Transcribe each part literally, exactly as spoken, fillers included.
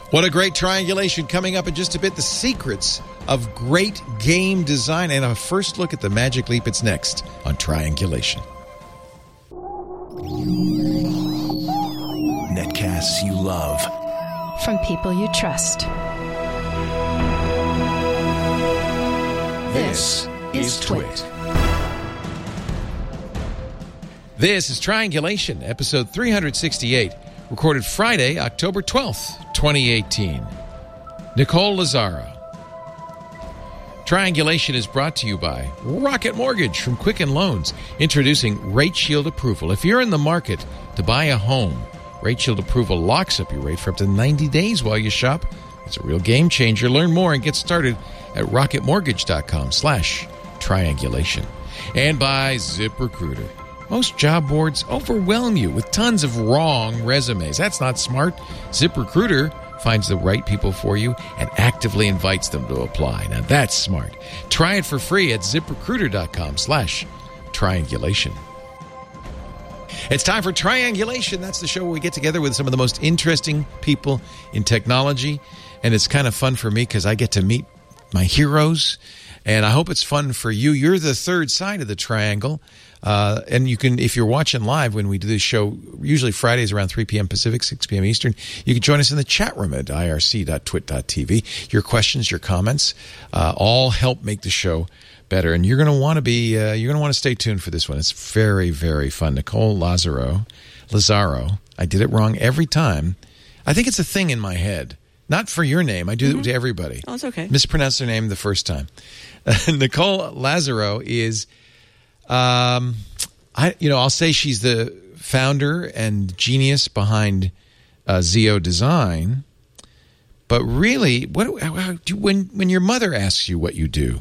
What a great triangulation coming up in just a bit. The secrets of great game design and a first look at the Magic Leap. It's next on Triangulation. Netcasts you love. From people you trust. This, this is Twit. This is Triangulation, episode three sixty-eight, recorded Friday, October twelfth, twenty eighteen. Nicole Lazzaro. Triangulation is brought to you by Rocket Mortgage from Quicken Loans, introducing Rate Shield Approval. If you're in the market to buy a home, Rate Shield Approval locks up your rate for up to ninety days while you shop. It's a real game changer. Learn more and get started at rocketmortgage.com slash triangulation. And by ZipRecruiter. Most job boards overwhelm you with tons of wrong resumes. That's not smart. ZipRecruiter finds the right people for you and actively invites them to apply. Now that's smart. Try it for free at ZipRecruiter.com slash triangulation. It's time for Triangulation. That's the show where we get together with some of the most interesting people in technology. And it's kind of fun for me because I get to meet my heroes. And I hope it's fun for you. You're the third side of the triangle. Uh, and you can, if you're watching live when we do this show, usually Fridays around three p.m. Pacific, six p.m. Eastern, you can join us in the chat room at I R C dot twit dot t v. Your questions, your comments, uh, all help make the show better. And you're going to want to be, uh, you're going to want to stay tuned for this one. It's very, very fun. Nicole Lazzaro, Lazzaro. I did it wrong every time. I think it's a thing in my head. Not for your name. I do mm-hmm. it to everybody. Oh, it's okay. Mispronounced her name the first time. Uh, Nicole Lazzaro is, um, I you know, I'll say she's the founder and genius behind uh, Zeo Design. But really, what how, how, do, when when your mother asks you what you do,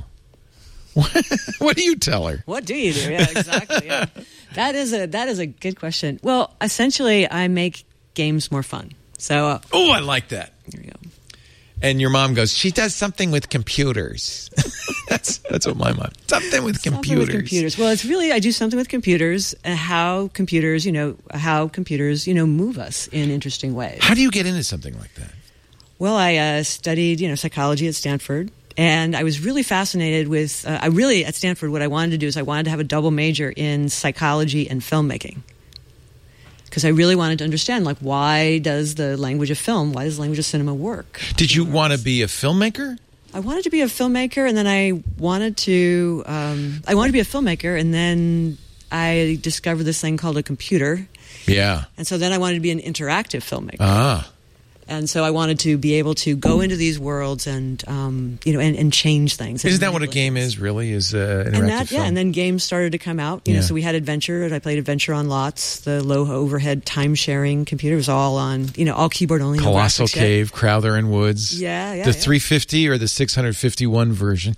what do you tell her? What do you do? Yeah, exactly. Yeah. That is a that is a good question. Well, essentially, I make games more fun. So, uh, oh, I like that. There we go. And your mom goes, she does something with computers. that's that's what my mom. Something with something computers. With computers. Well, it's really I do something with computers and how computers, you know, how computers, you know, move us in interesting ways. How do you get into something like that? Well, I uh, studied, you know, psychology at Stanford. And I was really fascinated with, uh, I really, at Stanford, what I wanted to do is I wanted to have a double major in psychology and filmmaking. Because I really wanted to understand, like, why does the language of film, why does the language of cinema work? Did you want to be a filmmaker? I wanted to be a filmmaker, and then I wanted to, um, I wanted to be a filmmaker, and then I discovered this thing called a computer. Yeah. And so then I wanted to be an interactive filmmaker. Ah. And so I wanted to be able to go into these worlds and, um, you know, and, and change things. Isn't that what a game is, really, is uh, interactive and that, film? Yeah, and then games started to come out. You yeah. know, so we had Adventure, and I played Adventure on lots, the low overhead time-sharing computer. It was all on, you know, all keyboard only. Colossal no Cave, Crowther and Woods. Yeah, yeah. The yeah. three fifty or the six fifty-one version.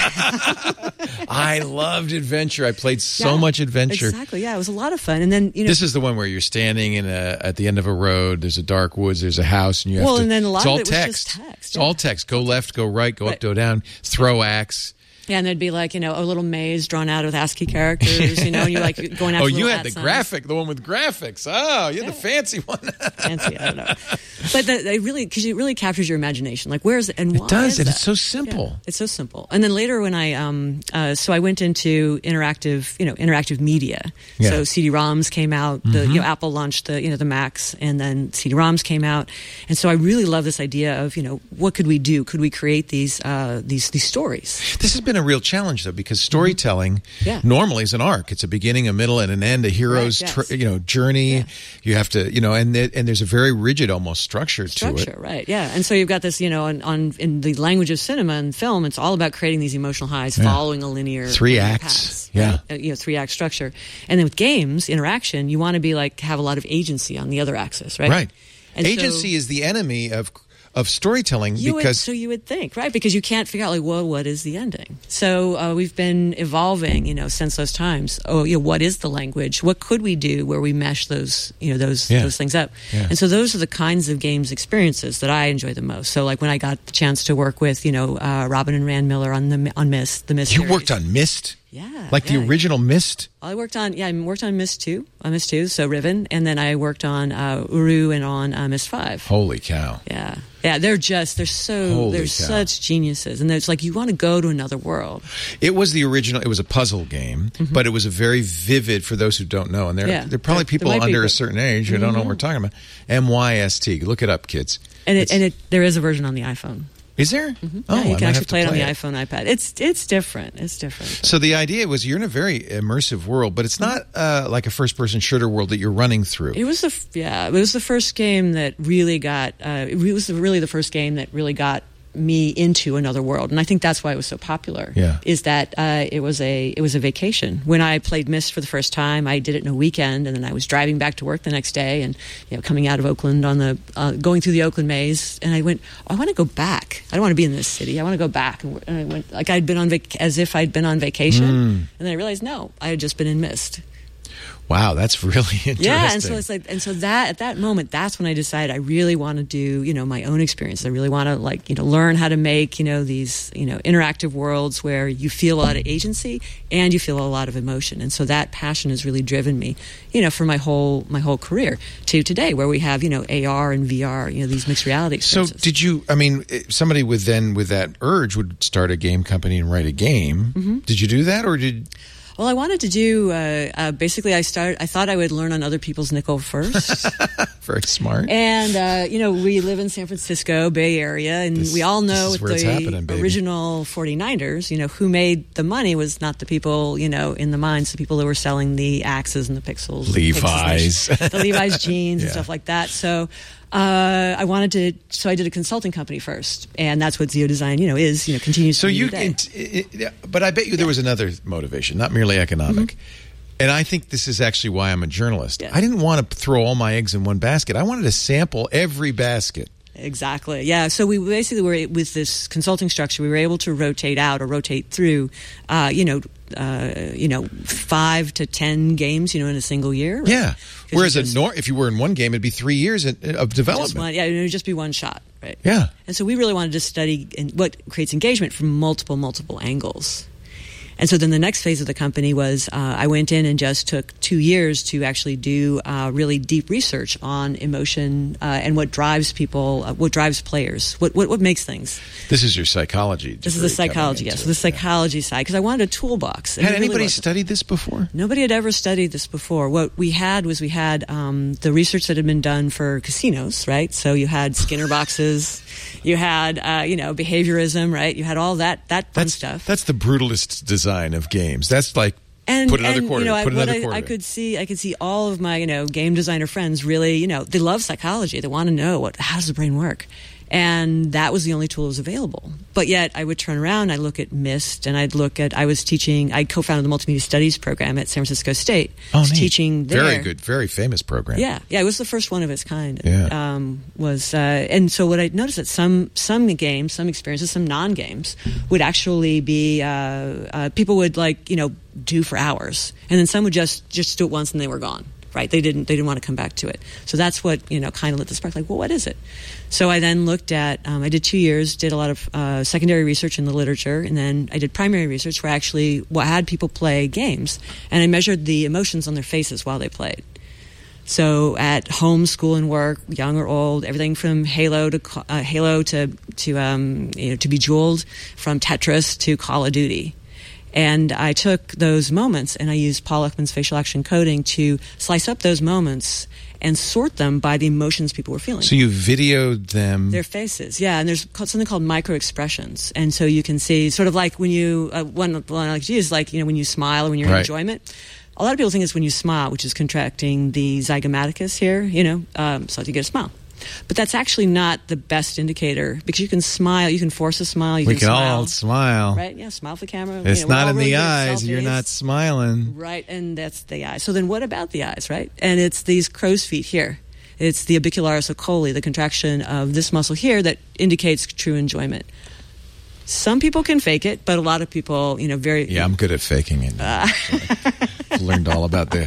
I loved Adventure. I played so yeah, much Adventure. Exactly, yeah. It was a lot of fun. And then, you know. This is the one where you're standing in a, at the end of a road, there's a dark woods, there's a house, and you have well, to. And then a lot it's all of it text. was just text. It's yeah. all text. Go left, go right, go right. up, go down, throw axe. Yeah, and there'd be like, you know, a little maze drawn out with ASCII characters, you know, and you're like going after Oh, you little had the signs. graphic, the one with graphics. Oh, you had yeah. the fancy one. Fancy, I don't know. But the, they really, because it really captures your imagination. Like, where is it and why? It does, is and that? it's so simple. Yeah, it's so simple. And then later when I, um, uh, so I went into interactive, you know, interactive media. Yeah. So C D ROMs came out, the, Mm-hmm. you know, Apple launched the, you know, the Macs, and then C D ROMs came out. And so I really love this idea of, you know, what could we do? Could we create these, uh, these, these stories? This has been a real challenge, though, because storytelling Yeah. normally is an arc. It's a beginning, a middle, and an end. A hero's, Right, yes. tr- you know, journey. Yeah. You have to, you know, and th- and there's a very rigid, almost structure, Structure, to it. right? Yeah, and so you've got this, you know, on, on in the language of cinema and film, it's all about creating these emotional highs, Yeah. following a linear Three linear acts, paths, yeah. right? Uh, you know, three act structure. And then with games, interaction, you want to be like have a lot of agency on the other axis, right? Right. And Agency so, is the enemy of of storytelling You would, because so you would think, right? Because you can't figure out, like, well, what is the ending? So uh, we've been evolving, you know, since those times. Oh, you know, what is the language? What could we do where we mesh those, you know, those Yeah. those things up? Yeah. And so those are the kinds of games experiences that I enjoy the most. So, like when I got the chance to work with, you know, uh, Robin and Rand Miller on the on Myst, the Myst. you series. worked on Myst. Yeah. Like yeah. the original Myst? I worked on, yeah, I worked on Myst two, on Myst two, so Riven, and then I worked on uh, Uru and on uh, Myst five. Holy cow. Yeah. Yeah, they're just, they're so, Holy they're cow. such geniuses. And it's like, you want to go to another world. It was the original, it was a puzzle game, mm-hmm. but it was a very vivid, for those who don't know, and there, yeah. there are probably there, people there under be, a certain age who mm-hmm. don't know what we're talking about. M Y S T. Look it up, kids. And it, and it, there is a version on the iPhone. Is there? Mm-hmm. Oh, yeah, you I can actually play play it on the it. iPhone, iPad. It's it's different. It's different. So the idea was you're in a very immersive world, but it's not uh, like a first-person shooter world that you're running through. It was the f- yeah. It was the first game that really got. Uh, it was really the first game that really got me into another world, and I think that's why it was so popular. Yeah. Is that uh, it was a it was a vacation. When I played Myst for the first time, I did it in a weekend, and then I was driving back to work the next day, and you know, coming out of Oakland on the uh, going through the Oakland maze, and I went, oh, I want to go back. I don't want to be in this city. I want to go back, and, and I went like I'd been on vac- as if I'd been on vacation, mm. and then I realized no, I had just been in Myst. Wow, that's really interesting. Yeah, and so it's like, and so that at that moment, that's when I decided I really want to do, you know, my own experience. I really want to like, you know, learn how to make, you know, these, you know, interactive worlds where you feel a lot of agency and you feel a lot of emotion. And so that passion has really driven me, you know, for my whole my whole career to today, where we have, you know, A R and V R, you know, these mixed reality experiences. So did you? I mean, somebody would then with that urge would start a game company and write a game. Mm-hmm. Did you do that, or did? Well, I wanted to do, uh, uh, basically I started, I thought I would learn on other people's nickel first. Very smart. And, uh, you know, we live in San Francisco, Bay Area, and this, we all know with the original forty-niners, you know, who made the money was not the people, you know, in the mines, the people that were selling the axes and the pixels. Levi's. The, pixels, the Levi's jeans yeah. and stuff like that. So, Uh, I wanted to, so I did a consulting company first, and that's what Zeo Design, you know, is, you know, continues so to be you, today. it, it, but I bet you there was another motivation, not merely economic. Mm-hmm. And I think this is actually why I'm a journalist. Yeah. I didn't want to throw all my eggs in one basket. I wanted to sample every basket. Exactly. Yeah. So we basically were, with this consulting structure, we were able to rotate out or rotate through, uh, you know, uh, you know, five to ten games, you know, in a single year. Right? Yeah. Whereas a nor- if you were in one game, it'd be three years of development. Just one, yeah, it would just be one shot, right? Yeah. And so we really wanted to study what creates engagement from multiple, multiple angles. And so then the next phase of the company was uh, I went in and just took two years to actually do uh, really deep research on emotion uh, and what drives people, uh, what drives players, what, what what makes things. This is your psychology. This is the psychology, yes. So the psychology yeah. side, because I wanted a toolbox. Had anybody really studied this before? Nobody had ever studied this before. What we had was we had um, the research that had been done for casinos, right? So you had Skinner boxes, you had, uh, you know, behaviorism, right? You had all that, that fun that's, stuff. That's the brutalist design of games. That's like and, put another and, quarter. You know, put I, another I, quarter. I could see, I could see all of my, you know, game designer friends really, you know, they love psychology. They want to know what, how does the brain work, and that was the only tool that was available. But yet, I would turn around, I'd look at Myst, and I'd look at. I was teaching. I co-founded the Multimedia Studies program at San Francisco State. Oh, I was neat. Teaching there. Very good, very famous program. Yeah, yeah, it was the first one of its kind. Yeah. Um, was uh, and so what I noticed that some some games, some experiences, some non-games would actually be uh, uh, people would like you know do for hours, and then some would just just do it once and they were gone. Right? They didn't. They didn't want to come back to it. So that's what you know kind of lit the spark. Like, well, what is it? So I then looked at. Um, I did two years. Did a lot of uh, secondary research in the literature, and then I did primary research where I actually well, had people play games, and I measured the emotions on their faces while they played. So at home, school, and work, young or old, everything from Halo to uh, Halo to to um, you know to Bejeweled, from Tetris to Call of Duty. And I took those moments and I used Paul Ekman's facial action coding to slice up those moments and sort them by the emotions people were feeling. So you videoed them. Their faces, yeah. And there's something called micro expressions. And so you can see sort of like when you, uh, one, one I like to use like, you know, when you smile or when you're right. in enjoyment. A lot of people think it's when you smile, which is contracting the zygomaticus here, you know, um, so you get a smile. But that's actually not the best indicator because you can smile, you can force a smile, you we can, can smile. all smile. Right, yeah, smile for the camera. It's you know, not in really the eyes, selfies. you're not smiling. Right, and that's the eyes. So then what about the eyes, right? And it's these crow's feet here. It's the orbicularis oculi, the contraction of this muscle here that indicates true enjoyment. Some people can fake it, but a lot of people, you know, very... Yeah, I'm good at faking it. Uh. So learned all about the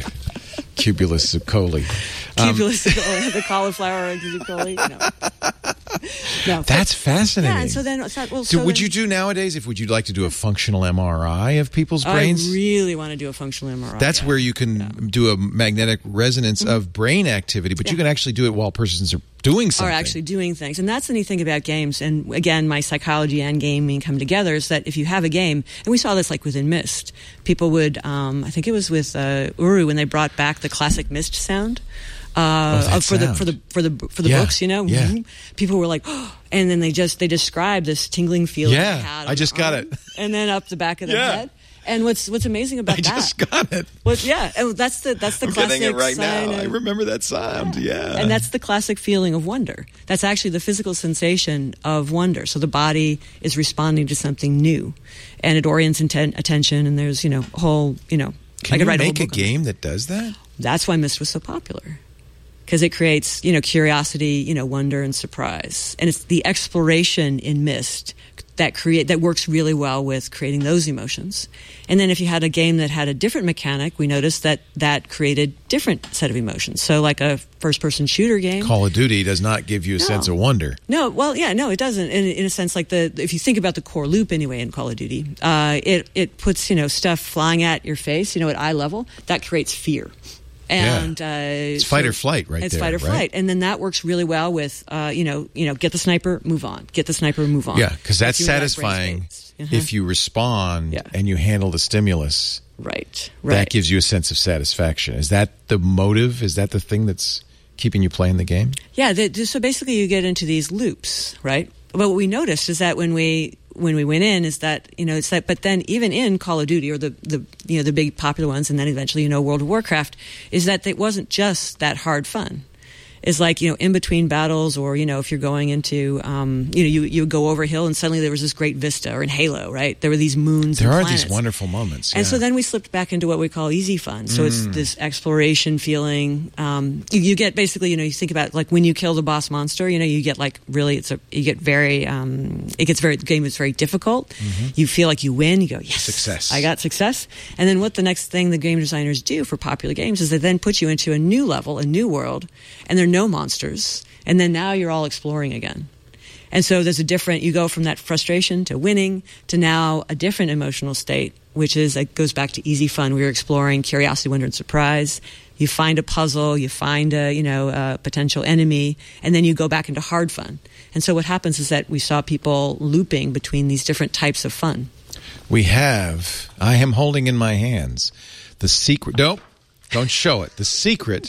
cubulus oculi. Cubulus um, oculi, the cauliflower oculi, you know. No, That's fascinating. Yeah, and so then I thought, well, So, so would then, you do nowadays, if would you like to do a functional M R I of people's brains? I really want to do a functional M R I. That's yeah. where you can yeah. do a magnetic resonance mm-hmm. of brain activity, but yeah. you can actually do it while persons are doing something. Are actually doing things. And that's the neat thing about games. And again, my psychology and gaming come together is that if you have a game, and we saw this like within Myst, people would, um, I think it was with uh, Uru when they brought back the classic Myst sound. Uh, oh, for sound. the for the for the for the yeah. books, you know, yeah. mm-hmm. people were like, oh, and then they just they described this tingling feeling. Yeah, they had I just got arm, it, and then up the back of the yeah. head. And what's what's amazing about I that? I just got it. Was, yeah, and that's the that's the I'm classic getting it right sign now. of, I remember that sound. Yeah. yeah, and that's the classic feeling of wonder. That's actually the physical sensation of wonder. So the body is responding to something new, and it orients inten- attention. And there's you know a whole you know. Can I could you write make a, a game that does that? That's why Myst was so popular. Because it creates, you know, curiosity, you know, wonder and surprise, and it's the exploration in Myst that create that works really well with creating those emotions. And then if you had a game that had a different mechanic, we noticed that that created different set of emotions. So like a first-person shooter game, Call of Duty does not give you a No. sense of wonder. No, well, yeah, no, it doesn't. In, in a sense, like the if you think about the core loop anyway in Call of Duty, uh, it it puts you know stuff flying at your face, you know, at eye level, that creates fear. And yeah. uh, it's fight so or flight, right it's there. fight or right? flight, and then that works really well with uh, you know, you know, get the sniper, move on, get the sniper, move on. Yeah, because that's you have brain satisfying space. Uh-huh. if you respond Yeah. and you handle the stimulus. Right, right. That gives you a sense of satisfaction. Is that the motive? Is that the thing that's keeping you playing the game? Yeah. The, so basically, you get into these loops, right? But what we noticed is that when we when we went in is that you know it's that but then even in Call of Duty or the, the you know the big popular ones and then eventually you know World of Warcraft is that it wasn't just that hard fun. Is like you know in between battles or you know if you're going into um, you know you you would go over a hill and suddenly there was this great vista, or in Halo, right, there were these moons There and are planets. these wonderful moments. And yeah. so then we slipped back into what we call easy fun. So Mm. it's this exploration feeling. Um, you, you get basically, you know, you think about like when you kill the boss monster, you know, you get like really, it's a, you get very, um, it gets very, the game is very difficult. Mm-hmm. You feel like you win. You go, yes, Success. I got success. And then what the next thing the game designers do for popular games is they then put you into a new level, a new world, and there are no monsters. And then now you're all exploring again. And so there's a different, you go from that frustration to winning to now a different emotional state, which is, it goes back to easy fun. We were exploring curiosity, wonder, and surprise. You find a puzzle, you find a, you know, a potential enemy, and then you go back into hard fun. And so what happens is that we saw people looping between these different types of fun. We have, I am holding in my hands the secret, nope, don't show it. The secret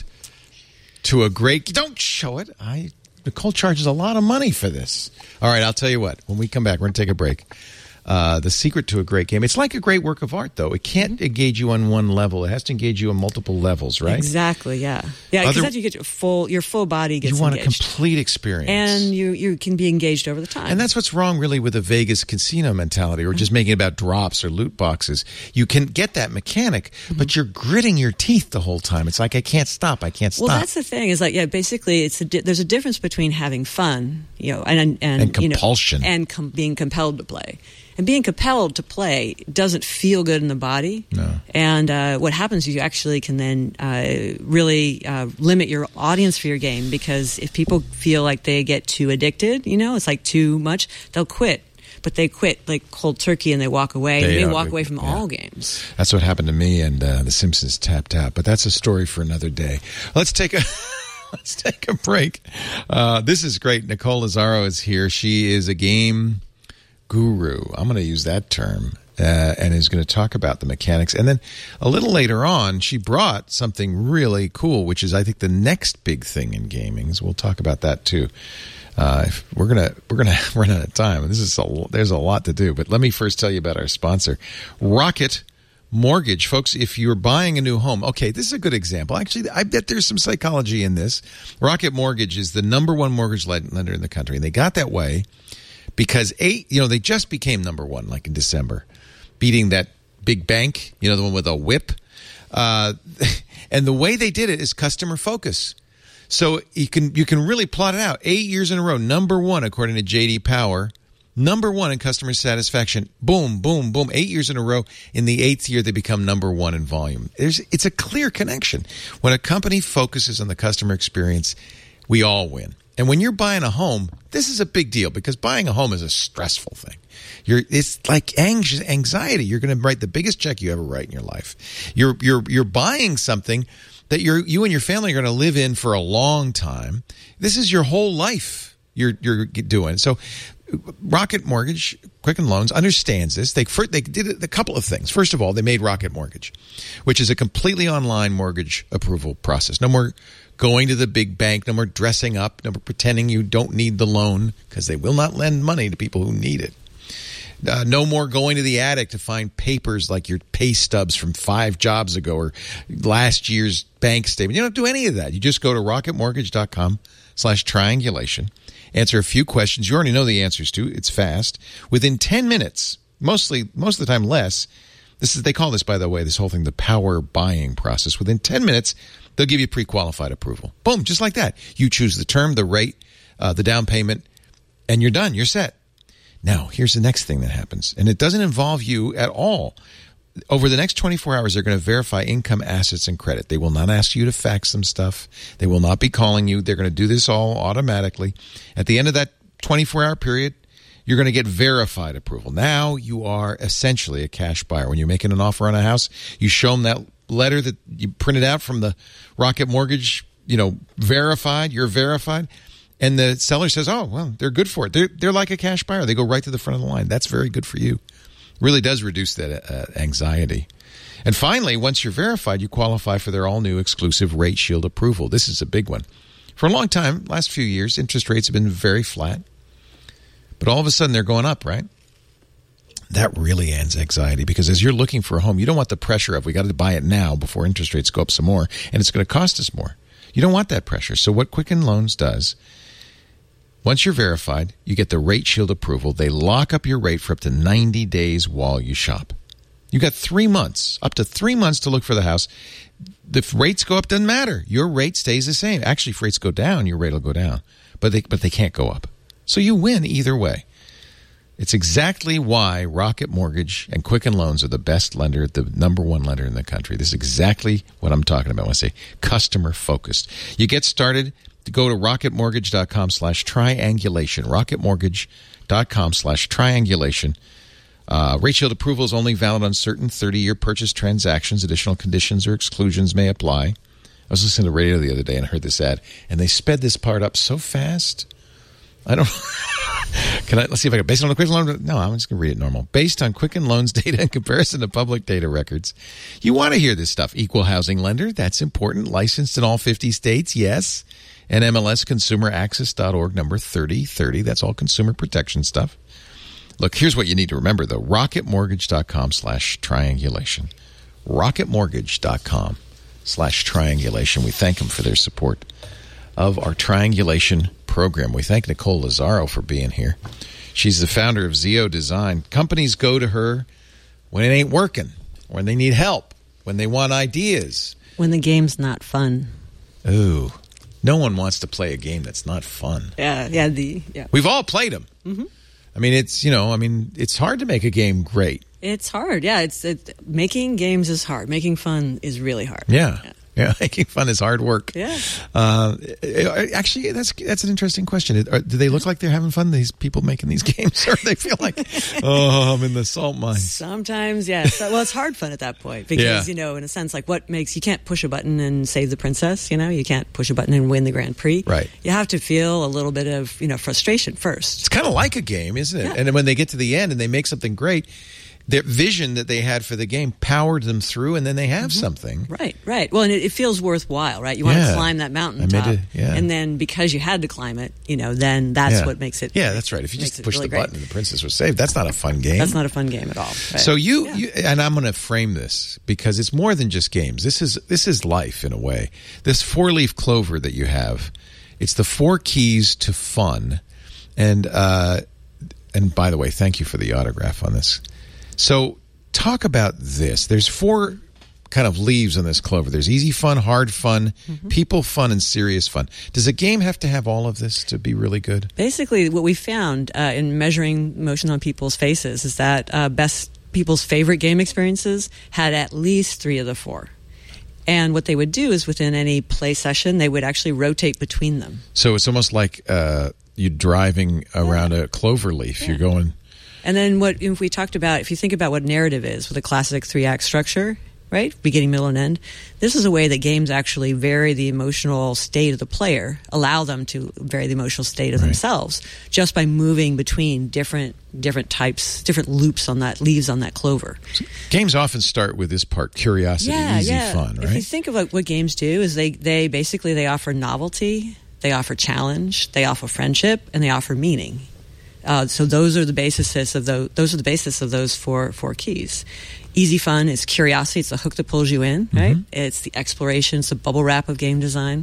to a great, don't show it. I, Nicole charges a lot of money for this. All right, I'll tell you what. When we come back, we're going to take a break. Uh, the secret to a great game. It's like a great work of art, though. It can't engage you on one level. It has to engage you on multiple levels, right? Exactly, yeah. Yeah, because Other- that's you get your full, your full body gets You want engaged. a complete experience. And you, you can be engaged over the time. And that's what's wrong, really, with a Vegas casino mentality or just making it about drops or loot boxes. You can get that mechanic, but you're gritting your teeth the whole time. It's like, I can't stop. I can't stop. Well, that's the thing. Is like, yeah, basically, it's a di- there's a difference between having fun, you know, and and, And compulsion. you know, and com- being compelled to play. And being compelled to play doesn't feel good in the body. No. And uh, what happens is you actually can then uh, really uh, limit your audience for your game, because if people feel like they get too addicted, you know, it's like too much, they'll quit. But they quit like cold turkey and they walk away. They and they are- walk away from yeah. all games. That's what happened to me, and uh, The Simpsons tapped out. But that's a story for another day. Let's take a let's take a break. Uh, this is great. Nicole Lazzaro is here. She is a game guru. I'm going to use that term, uh, and is going to talk about the mechanics. And then a little later on, she brought something really cool, which is, I think, the next big thing in gaming. So we'll talk about that too. Uh, if we're gonna we're gonna run out of time. This is a, there's a lot to do, but let me first tell you about our sponsor, Rocket Mortgage. Folks, if you're buying a new home, okay, this is a good example. Actually, I bet there's some psychology in this. Rocket Mortgage is the number one mortgage lender in the country, and they got that way because eight, you know, they just became number one, like in December, beating that big bank, you know, the one with a whip. Uh, and the way they did it is customer focus. So you can you can really plot it out. Eight years in a row, number one, according to J D Power, number one in customer satisfaction. Boom, boom, boom. Eight years in a row. In the eighth year, they become number one in volume. There's, it's a clear connection. When a company focuses on the customer experience, we all win. And when you're buying a home, this is a big deal because buying a home is a stressful thing. You're, it's like anxious, anxiety. You're going to write the biggest check you ever write in your life. You're you're you're buying something that you're you and your family are going to live in for a long time. This is your whole life. You're you're doing so. Rocket Mortgage, Quicken Loans understands this. They first, they did a couple of things. First of all, they made Rocket Mortgage, which is a completely online mortgage approval process. No more going to the big bank, no more dressing up, no more pretending you don't need the loan because they will not lend money to people who need it. Uh, no more going to the attic to find papers like your pay stubs from five jobs ago or last year's bank statement. You don't do any of that. You just go to rocketmortgage.com slash triangulation. Answer a few questions you already know the answers to. It's fast. Within ten minutes, mostly most of the time less. This is they call this, by the way, this whole thing the power buying process. Within ten minutes, they'll give you pre-qualified approval. Boom, just like that. You choose the term, the rate, uh, the down payment, and you're done. You're set. Now, here's the next thing that happens, and it doesn't involve you at all. Over the next twenty-four hours, they're going to verify income, assets, and credit. They will not ask you to fax them stuff. They will not be calling you. They're going to do this all automatically. At the end of that twenty-four hour period, you're going to get verified approval. Now you are essentially a cash buyer. When you're making an offer on a house, you show them that letter that you printed out from the Rocket Mortgage, you know, verified, you're verified. And the seller says, oh, well, they're good for it. They're, they're like a cash buyer. They go right to the front of the line. That's very good for you. Really does reduce that uh, anxiety. And finally, once you're verified, you qualify for their all-new exclusive Rate Shield approval. This is a big one. For a long time, last few years, interest rates have been very flat. But all of a sudden, they're going up, right? That really ends anxiety because as you're looking for a home, you don't want the pressure of we got to buy it now before interest rates go up some more, and it's going to cost us more. You don't want that pressure. So what Quicken Loans does, once you're verified, you get the Rate Shield approval. They lock up your rate for up to ninety days while you shop. You got three months, up to three months to look for the house. If rates go up, doesn't matter. Your rate stays the same. Actually, if rates go down, your rate will go down. But they, but they can't go up. So you win either way. It's exactly why Rocket Mortgage and Quicken Loans are the best lender, the number one lender in the country. This is exactly what I'm talking about when I say customer focused. You get started, go to rocketmortgage.com slash triangulation. Rocketmortgage.com slash triangulation. Uh, Rate Shield approval is only valid on certain thirty-year purchase transactions. Additional conditions or exclusions may apply. I was listening to the radio the other day and I heard this ad, and they sped this part up so fast. I don't Can I, let's see if I can, based on the Quicken Loan, no, I'm just going to read it normal. Based on Quicken Loans data in comparison to public data records. You want to hear this stuff. Equal housing lender, that's important. Licensed in all fifty states, yes. And M L S consumer access dot org number thirty thirty, that's all consumer protection stuff. Look, here's what you need to remember, though. rocketmortgage.com slash triangulation. rocketmortgage.com slash triangulation. We thank them for their support of our triangulation program. We thank Nicole Lazaro for being here. She's the founder of Zeo Design. Companies go to her when it ain't working, when they need help, when they want ideas. When the game's not fun. Ooh. No one wants to play a game that's not fun. Yeah, yeah. The yeah. We've all played them. Mm-hmm. I mean, it's, you know, I mean, it's hard to make a game great. It's hard, yeah. It's it, making games is hard. Making fun is really hard. Yeah. yeah. Yeah, making fun is hard work. Yeah. Uh, actually, that's that's an interesting question. Do they look like they're having fun, these people making these games? Or do they feel like, oh, I'm in the salt mine? Sometimes, yes. Well, it's hard fun at that point because, yeah. you know, in a sense, like what makes, you can't push a button and save the princess, you know? You can't push a button and win the Grand Prix. Right. You have to feel a little bit of, you know, frustration first. It's kind of like a game, isn't it? Yeah. And then when they get to the end and they make something great, their vision that they had for the game powered them through, and then they have mm-hmm. something. Right, right. Well, and it, it feels worthwhile, right? You want yeah. to climb that mountaintop, it, yeah. and then because you had to climb it, you know, then that's yeah. what makes it. Yeah, that's right. If you just push really the great. button and the princess was saved, that's not a fun game. That's not a fun game at all. Right? So you, yeah. you, and I'm going to frame this because it's more than just games. This is this is life in a way. This four-leaf clover that you have, it's the four keys to fun. And uh, and by the way, thank you for the autograph on this. So. Talk about this. There's four kind of leaves on this clover. There's easy fun, hard fun, mm-hmm. people fun, and serious fun. Does a game have to have all of this to be really good? Basically, what we found uh, in measuring emotion on people's faces is that uh, best people's favorite game experiences had at least three of the four. And what they would do is within any play session, they would actually rotate between them. So it's almost like uh, you're driving around yeah. a clover leaf. Yeah. You're going... And then what if we talked about, if you think about what narrative is with a classic three-act structure, right, beginning, middle, and end, this is a way that games actually vary the emotional state of the player, allow them to vary the emotional state of right. themselves, just by moving between different different types, different loops on that, leaves on that clover. So games often start with this part, curiosity, yeah, easy yeah. fun, right? If you think of what, what games do, is they, they basically, they offer novelty, they offer challenge, they offer friendship, and they offer meaning. Uh, so those are the basis of those. Those are the basis of those four four keys. Easy fun is curiosity. It's the hook that pulls you in, right? Mm-hmm. It's the exploration. It's the bubble wrap of game design,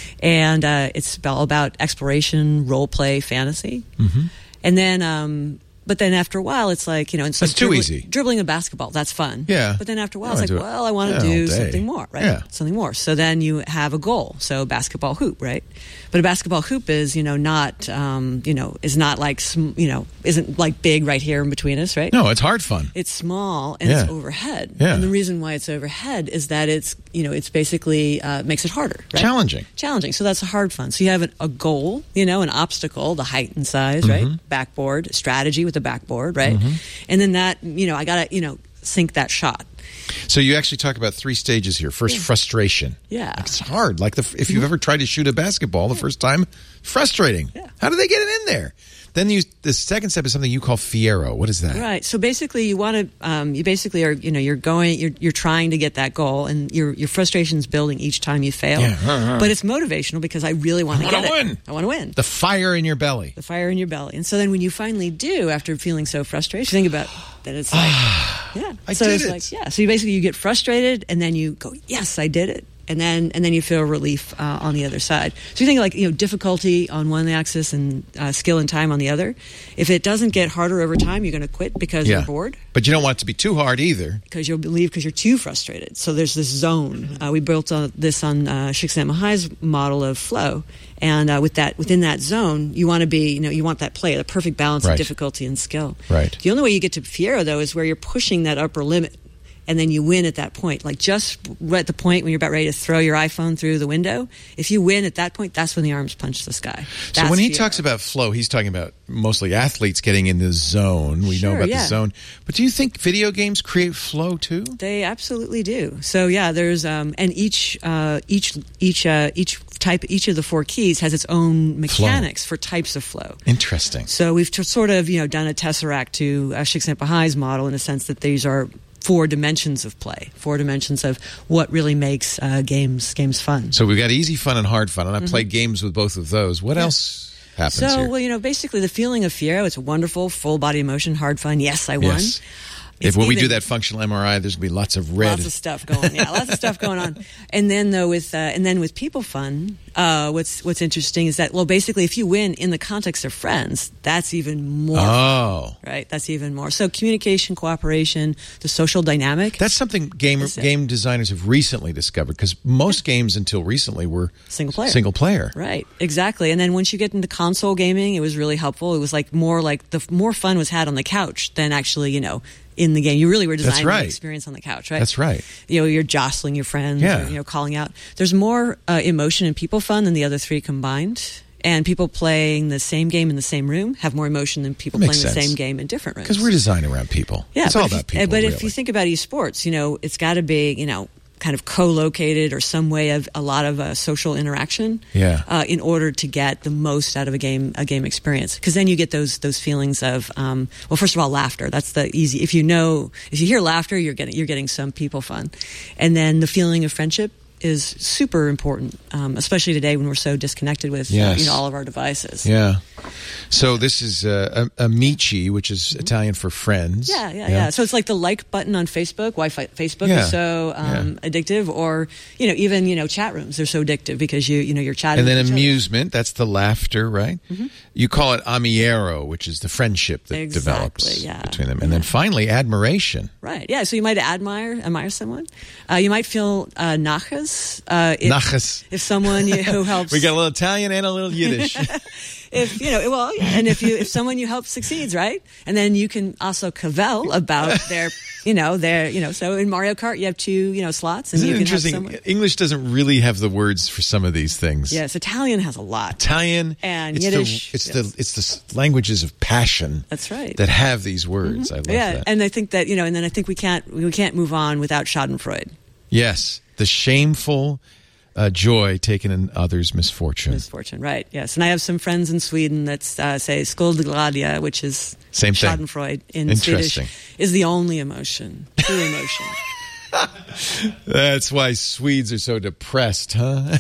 and uh, it's all about exploration, role play, fantasy. Mm-hmm. And then, um, but then after a while, it's like you know, it's that's like too dribbling, easy. Dribbling a basketball, that's fun. Yeah. But then after a while, I it's like, it. well, I want to yeah, do something more, right? Yeah. Something more. So then you have a goal. So basketball hoop, right? But a basketball hoop is, you know, not, um, you know, is not like, you know, isn't like big right here in between us, right? No, it's hard fun. It's small and yeah. it's overhead. Yeah. And the reason why it's overhead is that it's, you know, it's basically uh, makes it harder, right? Challenging. Challenging. So that's a hard fun. So you have an, a goal, you know, an obstacle, the height and size, mm-hmm. right? Backboard, strategy with the backboard, right? Mm-hmm. And then that, you know, I got to, you know, sink that shot. So you actually talk about three stages here. First, yeah. frustration. Yeah. Like it's hard. Like the, if you've ever tried to shoot a basketball the first time, frustrating. Yeah. How do they get it in there? Then you, the second step is something you call fiero. What is that? Right. So basically, you want to, um, you basically are, you know, you're going, you're, you're trying to get that goal, and your your frustration's building each time you fail. Yeah. Uh-huh. But it's motivational because I really want to get win. it. I want to win. The fire in your belly. The fire in your belly. And so then when you finally do, after feeling so frustrated, you think about that. It's like, yeah. I so did it's it. like, yeah. So you basically you get frustrated, and then you go, yes, I did it. And then, and then you feel relief uh, on the other side. So you think like you know difficulty on one axis and uh, skill and time on the other. If it doesn't get harder over time, you're going to quit because yeah. you're bored. But you don't want it to be too hard either, because you'll leave because you're too frustrated. So there's this zone. Uh, we built uh, this on uh, Csikszentmihalyi's model of flow, and uh, with that within that zone, you want to be you know you want that play, the perfect balance right. of difficulty and skill. Right. The only way you get to fiero though is where you're pushing that upper limit. And then you win at that point. Like just at the point when you're about ready to throw your iPhone through the window, if you win at that point, that's when the arms punch the sky. That's so when he fiero. talks about flow, he's talking about mostly athletes getting in the zone. We sure, know about yeah. the zone. But do you think video games create flow too? They absolutely do. So yeah, there's um, and each uh, each each uh, each type each of the four keys has its own mechanics flow. For types of flow. Interesting. So we've t- sort of you know done a tesseract to uh, Csikszentmihalyi's model in the sense that these are four dimensions of play, four dimensions of what really makes uh, games games fun. So we've got easy fun and hard fun, and I've mm-hmm. played games with both of those. What yeah. else happens so, here? well, you know, basically the feeling of fiero, it's a wonderful, full-body emotion, hard fun. Yes, I won. Yes. If when we do that functional M R I, there's going to be lots of red. Lots of stuff going on. Yeah, lots of stuff going on. And then, though, with uh, and then with people fun, uh, what's what's interesting is that, well, basically, if you win in the context of friends, that's even more. Oh. Fun, right? That's even more. So communication, cooperation, the social dynamic. That's something game game designers have recently discovered, because most games until recently were single player. Single player. Right, exactly. And then once you get into console gaming, it was really helpful. It was like more like the more fun was had on the couch than actually, you know, in the game. You really were designing right. the experience on the couch, right? That's right. You know, you're jostling your friends, yeah. or, you know, calling out. There's more uh, emotion in people fun than the other three combined. And people playing the same game in the same room have more emotion than people playing sense. the same game in different rooms. Because we're designed around people. Yeah, it's all if, about people. But really. if you think about esports, you know, it's got to be, you know, kind of co-located or some way of a lot of uh, social interaction, yeah. uh, in order to get the most out of a game a game experience. Because then you get those those feelings of um, well, first of all, laughter. That's the easy. If you know, if you hear laughter, you're getting you're getting some people fun, and then the feeling of friendship is super important, um, especially today when we're so disconnected with yes. uh, you know all of our devices. Yeah. So this is uh, Amici, which is mm-hmm. Italian for friends. Yeah, yeah, yeah, yeah. So it's like the like button on Facebook. Why Facebook yeah. is so um, yeah. addictive, or you know, even you know, chat rooms are so addictive because you you know you're chatting. And then with each amusement, other. That's the laughter, right? Mm-hmm. You call it amiero, which is the friendship that exactly, develops yeah. between them, and yeah. then finally admiration. Right. Yeah. So you might admire admire someone. Uh, you might feel uh, nachas. Uh, if, nachas. If someone you, who helps. We got a little Italian and a little Yiddish. if you know, well, yeah, and if you if someone you help succeeds, right, and then you can also cavil about their, you know, their, you know. So in Mario Kart, you have two, you know, slots, and Isn't you it can interesting? have someone. English doesn't really have the words for some of these things. Yes, Italian has a lot. Italian And it's Yiddish, The, it's yes. the it's the s- languages of passion. That's right. That have these words. I love Yeah, that. and I think that, you know, and then I think we can't we can't move on without Schadenfreude. Yes, the shameful uh, joy taken in others' misfortune. Misfortune, right? Yes, and I have some friends in Sweden that uh, say "Skuldglädje," which is Same thing. Schadenfreude in Interesting. Swedish, is the only emotion, true emotion. That's why Swedes are so depressed, huh?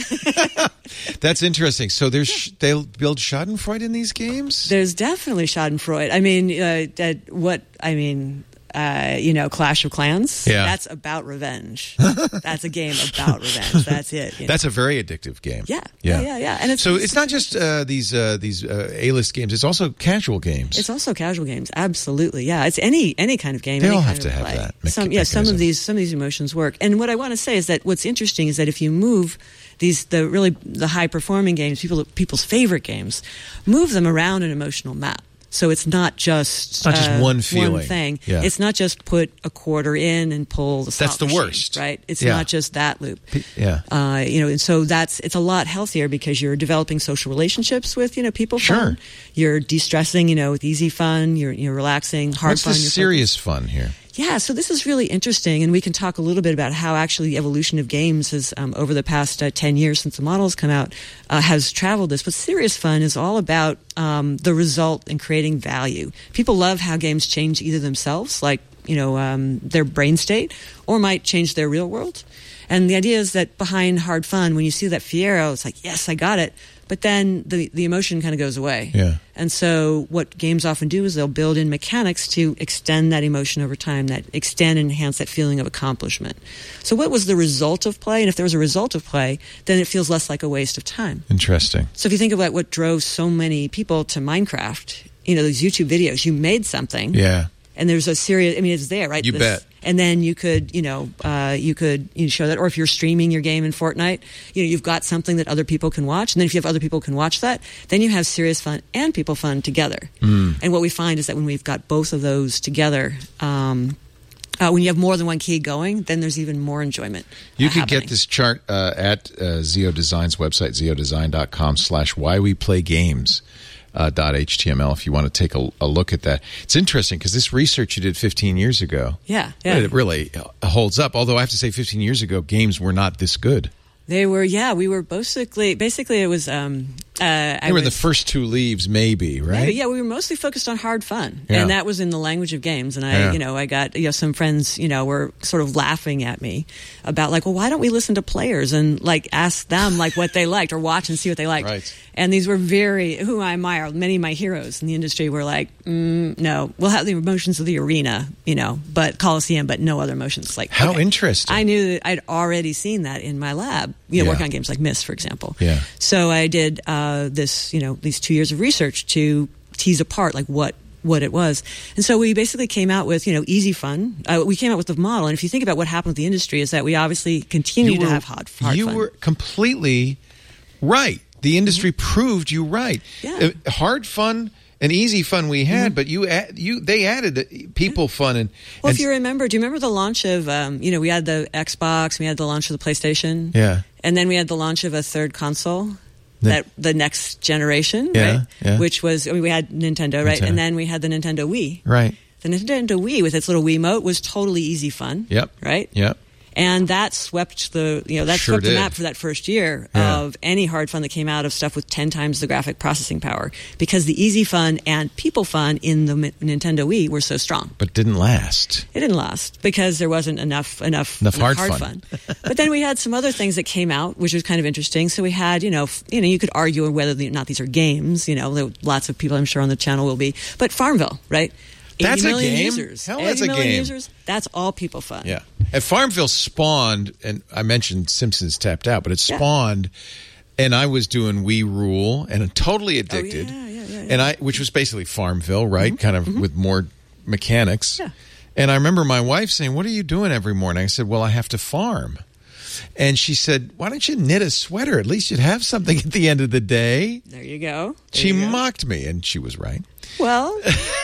That's interesting. So there's they'll build Schadenfreude in these games? There's definitely Schadenfreude. I mean, uh, uh, what I mean. Uh, you know, Clash of Clans. Yeah. That's about revenge. That's a game about revenge. That's it. You know? That's a very addictive game. Yeah, yeah, yeah, yeah. And it's, so it's not just uh, these uh, these uh, A-list games. It's also casual games. It's also casual games. Absolutely, yeah. It's any any kind of game. They any all kind have to of have play. that mecha- Some, yeah, some mechanism. of these some of these emotions work. And what I want to say is that what's interesting is that if you move these the really the high performing games, people people's favorite games, move them around an emotional map. So it's not just It's not just uh, one feeling. one thing. Yeah. It's not just put a quarter in and pull the slot That's the machine, worst. right? It's Yeah. not just that loop. P- yeah. Uh, you know, and so that's it's a lot healthier because you're developing social relationships with you know people. Sure. Fun. You're de-stressing, you know, with easy fun. You're you're relaxing, hard What's fun. the you're serious fun here? Yeah, so this is really interesting, and we can talk a little bit about how actually the evolution of games has, um, over the past uh, ten years since the models come out, uh, has traveled this. But serious fun is all about um, the result and creating value. People love how games change either themselves, like you know um, their brain state, or might change their real world. And the idea is that behind hard fun, when you see that Fiero, it's like, yes, I got it. But then the the emotion kind of goes away. Yeah. And so what games often do is they'll build in mechanics to extend that emotion over time, that extend and enhance that feeling of accomplishment. So what was the result of play? And if there was a result of play, then it feels less like a waste of time. Interesting. So if you think about what drove so many people to Minecraft, you know, these YouTube videos, you made something. Yeah. And there's a serious, I mean, it's there, right? You This- bet. And then you could, you know, uh, you could you know, show that. Or if you're streaming your game in Fortnite, you know, you've got something that other people can watch. And then if you have other people who can watch that, then you have serious fun and people fun together. Mm. And what we find is that when we've got both of those together, um, uh, when you have more than one key going, then there's even more enjoyment. You uh, could happening. get this chart uh, at uh, Zeo Design's website, zeodesign.com slash why we play games. Uh, .html if you want to take a, a look at that. It's interesting because this research you did fifteen years ago, Yeah, yeah. it really holds up. Although I have to say fifteen years ago, games were not this good. They were, yeah, we were basically, basically it was, um, uh, They were the first two leaves, maybe, right? Maybe, yeah, we were mostly focused on hard fun, Yeah. and that was in the language of games. And I, Yeah. you know, I got you know some friends, you know, were sort of laughing at me about like, well, why don't we listen to players and like ask them like what they liked or watch and see what they liked? Right. And these were very who I admire. Many of my heroes in the industry were like, mm, no, we'll have the emotions of the arena, you know, but Coliseum, but no other emotions. Like How okay. interesting. I knew that I'd already seen that in my lab, you know, Yeah. working on games like Myst, for example. Yeah. So I did uh, this, you know, these two years of research to tease apart like what what it was. And so we basically came out with, you know, easy fun. Uh, we came out with the model. And if you think about what happened with the industry is that we obviously continue You to were- have hard, hard You fun. were completely right. The industry proved you right. Yeah. Uh, hard fun and easy fun we had, but you add, you they added the people fun and Well, and if you remember, do you remember the launch of, um, you know, we had the Xbox, we had the launch of the PlayStation. Yeah. And then we had the launch of a third console. The- That the next generation, Yeah, right? yeah. Which was I mean, we had Nintendo, right? Nintendo. And then we had the Nintendo Wii. right. The Nintendo Wii with its little Wiimote was totally easy fun. Yep. Right? Yep. And that swept the you know that Sure swept the did. map for that first year Yeah. of any hard fun that came out of stuff with ten times the graphic processing power because the easy fun and people fun in the M- Nintendo Wii were so strong. But didn't last. It didn't last because there wasn't enough enough, Enough hard fun. But then we had some other things that came out, which was kind of interesting. So we had, you know, f- you know, you could argue whether or not these are games. You know, there were lots of people I'm sure on the channel will be, but Farmville, right? That's eighty a million game? Users. Hell, eighty that's a million game. Users. That's all people fun. Yeah. At Farmville spawned, and I mentioned Simpsons Tapped Out, but it Yeah. spawned, and I was doing We Rule, and I'm totally addicted. Oh, yeah, yeah, yeah, yeah. And I, which was basically Farmville, right? Kind of with more mechanics. Yeah. And I remember my wife saying, "What are you doing every morning?" I said, "Well, I have to farm." And she said, why don't you knit a sweater? At least you'd have something at the end of the day. There you go. There she you go. mocked me, and she was right. Well.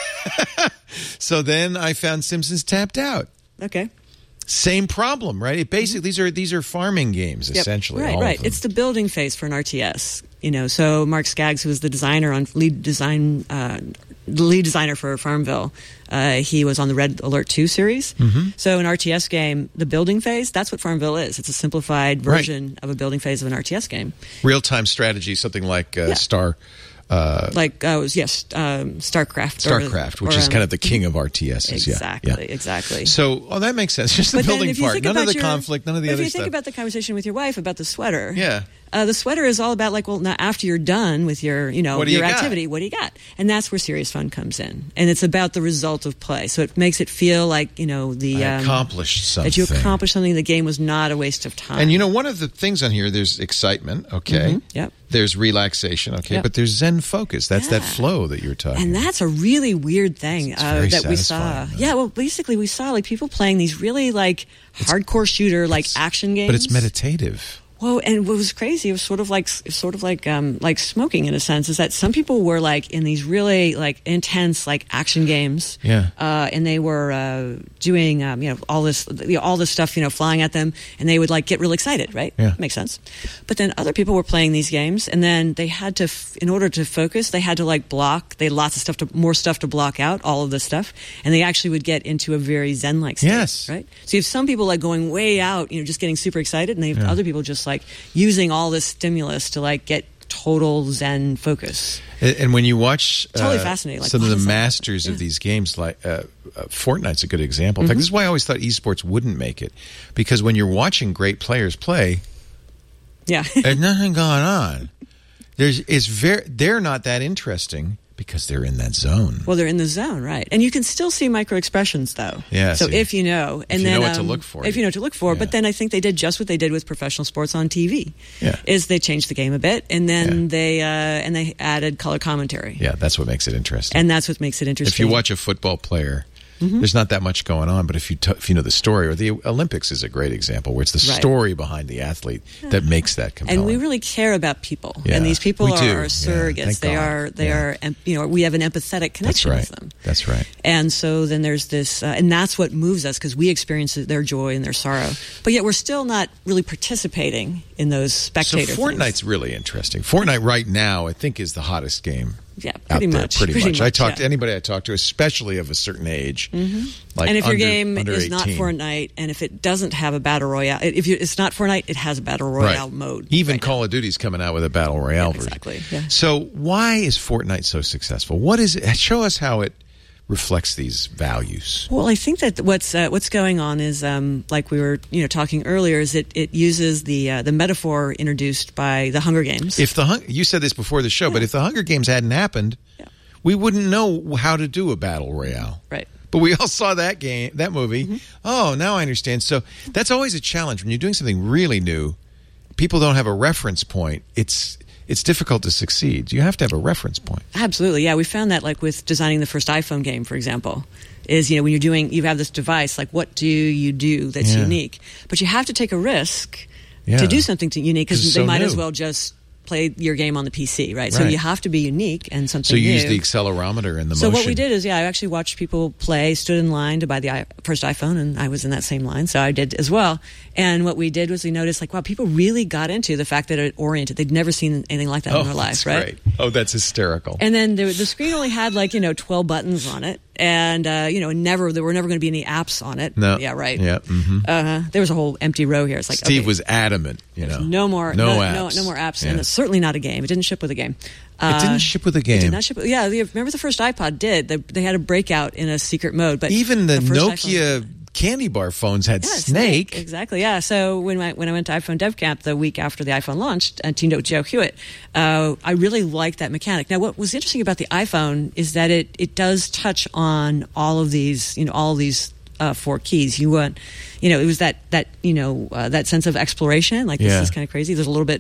So then I found Simpsons Tapped Out. Okay. Same problem, right? It basically, these are these are farming games, Yep. essentially. Right, all right. of them. It's the building phase for an R T S. You know, so Mark Skaggs, who was the designer on lead design, uh, the lead designer for Farmville, uh, he was on the Red Alert two series. Mm-hmm. So an R T S game, the building phase, that's what Farmville is. It's a simplified version Right. of a building phase of an R T S game. Real-time strategy, something like uh, Yeah. Star... Uh, Like, uh, was, yes, um, StarCraft. StarCraft, or, which or, is um, kind of the king of R T Ss. Exactly, yeah, yeah. exactly. So, oh, that makes sense. Just the But then building if you part. think None of about the your- conflict, none of the but other if you stuff. think about the conversation with your wife about the sweater, Yeah. uh, the sweater is all about, like, well, now after you're done with your, you know, What do your you got? activity, what do you got? And that's where serious fun comes in, and it's about the result of play. So it makes it feel like, you know, the I um, accomplished something. that you accomplished something. The game was not a waste of time. And you know, one of the things on here, there's excitement, okay? Mhm, yep. There's relaxation, okay? Yep. But there's Zen focus. That's that Yeah. flow that you were talking And about. that's a really weird thing It's uh, very that we saw. satisfying, though. Yeah, well, basically we saw like people playing these really like hardcore shooter like action games. But it's meditative. Well, and what was crazy, it was sort of like, it was sort of like, um, like smoking in a sense, is that some people were like in these really like intense like action games, Yeah. uh, and they were uh, doing, um, you know, all this, you know, all this stuff, you know, flying at them, and they would like get real excited, right? Yeah. Makes sense. But then other people were playing these games, and then they had to, f- in order to focus, they had to like block. They had lots of stuff to, more stuff to block out, all of this stuff, and they actually would get into a very zen-like state, Yes. right? So you have some people like going way out, you know, just getting super excited, and they have Yeah. other people just like using all this stimulus to like get total zen focus. And and when you watch Totally uh, fascinating. Like, some of what the is that? masters of Yeah. these games, like uh, uh, Fortnite's a good example. In Mm-hmm. fact, this is why I always thought esports wouldn't make it, because when you're watching great players play, Yeah. there's nothing going on. There's it's very they're not that interesting because they're in that zone. Well, they're in the zone, right? And you can still see micro expressions, though. Yeah, So see. if you know, and you then know what to um, look for. if you know what to look for, Yeah. but then I think they did just what they did with professional sports on T V. Yeah. Is they changed the game a bit, and then Yeah. they uh, and they added color commentary. Yeah, that's what makes it interesting. And that's what makes it interesting. If you watch a football player, Mm-hmm. there's not that much going on. But if you t- if you know the story, or the Olympics is a great example, where it's the Right. story behind the athlete that makes that compelling. and we really care about people, Yeah, and these people we are do. our Yeah, surrogates. thank they God. are, they Yeah. are, em- you know, we have an empathetic That's connection right. with them. That's right. And so then there's this, uh, and that's what moves us because we experience their joy and their sorrow. But yet we're still not really participating in those So spectator Fortnite's things. really interesting. Fortnite right now, I think, is the hottest game. Yeah, out pretty there, much. Pretty, Pretty much. I much, talk yeah. to anybody I talk to, especially of a certain age. Mm-hmm. Like and if your under- game under is not eighteen. Fortnite, and if it doesn't have a battle royale, if you, it's not Fortnite, it has a battle royale right. mode. Even right Call of Duty's coming out with a battle royale Yeah, version. exactly, yeah. So why is Fortnite so successful? What is it? Show us how it reflects these values. Well, I think that what's uh, what's going on is, um, like we were, you know, talking earlier, is it, it uses the uh, the metaphor introduced by the Hunger Games. If the Hun- you said this before the show, but if the Hunger Games hadn't happened, Yeah. we wouldn't know how to do a battle royale. Right. But we all saw that game, that movie. Mm-hmm. Oh, now I understand. So that's always a challenge when you're doing something really new. People don't have a reference point. It's it's difficult to succeed. You have to have a reference point. Absolutely, yeah. We found that, like with designing the first iPhone game, for example, is, you know, when you're doing, you have this device, like what do you do that's Yeah. unique? But you have to take a risk Yeah. to do something to unique 'Cause because it's they so might new. as well just play your game on the P C, right? So Right. you have to be unique and something So you new. use the accelerometer and the So motion. what we did is, yeah, I actually watched people play, stood in line to buy the i- first iPhone, and I was in that same line, so I did as well. And what we did was we noticed, like, wow, people really got into the fact that it oriented. They'd never seen anything like that Oh, in their life, that's right? great. Oh, that's hysterical. And then the, the screen only had, like, you know, twelve buttons on it, and uh, you know, never there were never going to be any apps on it. No. Yeah, right. Yeah. Mm-hmm. Uh, there was a whole empty row here. It's like, Steve okay, was adamant. You know, no more, no, no, apps. no, no more apps, Yeah. and it's certainly not a game. It didn't ship with a game. It didn't ship with a game. It did not ship. Yeah, the- remember the first iPod did. They, they had a breakout in a secret mode, but Even the, first Nokia iPhone- candy bar phones had Yeah, Snake. Exactly, yeah. So when I, when I went to iPhone Dev Camp the week after the iPhone launched, and to know Joe Hewitt, uh, I really liked that mechanic. Now, what was interesting about the iPhone is that it, it does touch on all of these, you know, all of these uh, four keys. You want, you know, it was that that you know uh, that sense of exploration. Like this Yeah. is kind of crazy. There's a little bit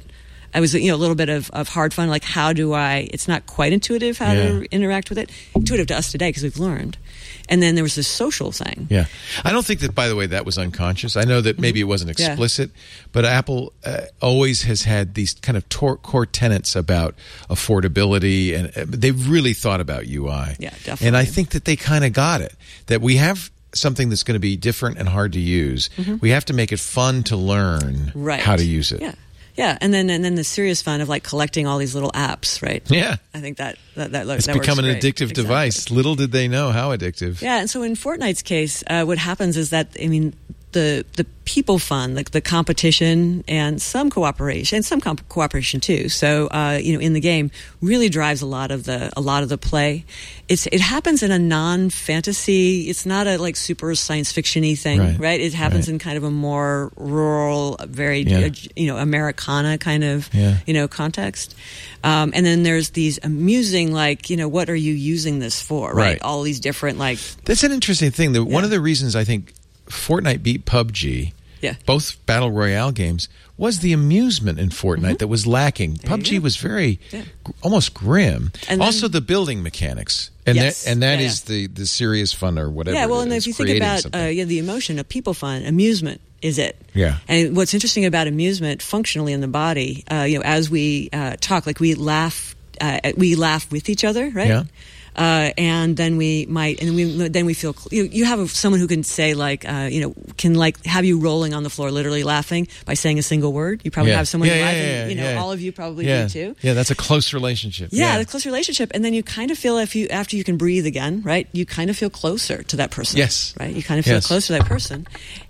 I was, you know, a little bit of, of hard fun. Like, how do I? It's not quite intuitive how Yeah. to interact with it. Intuitive to us today because we've learned. And then there was this social thing. Yeah. I don't think that, by the way, that was unconscious. I know that maybe it wasn't Yeah. explicit, but Apple uh, always has had these kind of tor- core tenets about affordability, and uh, they've really thought about U I. Yeah, definitely. And I think that they kind of got it, that we have something that's going to be different and hard to use. We have to make it fun to learn Right. how to use it. Yeah. Yeah, and then and then the serious fun of like collecting all these little apps, right? Yeah. I think that that that, It's that become works an great. addictive Exactly. device. Little did they know how addictive. Yeah, and so in Fortnite's case, uh, what happens is that I mean the the people fun, like the competition and some cooperation, and some comp- cooperation too. So uh, you know, in the game, really drives a lot of the a lot of the play. It's it happens in a non-fantasy. It's not a like super science fiction-y thing, Right. right? It happens Right. in kind of a more rural, very Yeah. uh, you know Americana kind of Yeah. you know context. Um, and then there's these amusing like you know what are you using this for, right? Right. All these different like That's an interesting thing. The, One Yeah. of the reasons I think Fortnite beat P U B G, Yeah. both battle royale games, was the amusement in Fortnite that was lacking. P U B G Mm-hmm. you go. was very, Yeah. gr- almost grim. And then- also, the building mechanics, and Yes. that and that Yeah, is the the serious fun or whatever. Yeah, well, it and is, if you think creating about something. uh, yeah, the emotion of people fun, amusement is it. Yeah. And what's interesting about amusement functionally in the body, uh, you know, as we uh, talk, like we laugh, uh, we laugh with each other, right? Yeah. Uh, and then we might, and we then we feel you, you have a, someone who can say like, uh, you know, can like have you rolling on the floor, literally laughing by saying a single word. You probably Yeah. have someone Yeah, yeah, laughing. yeah, you know, yeah. all of you probably yeah. do too. Yeah, that's a close relationship. Yeah, Yeah, the close relationship, and then you kind of feel if you after you can breathe again, right? You kind of feel closer to that person. Yes. right. You kind of feel Yes. closer to that person,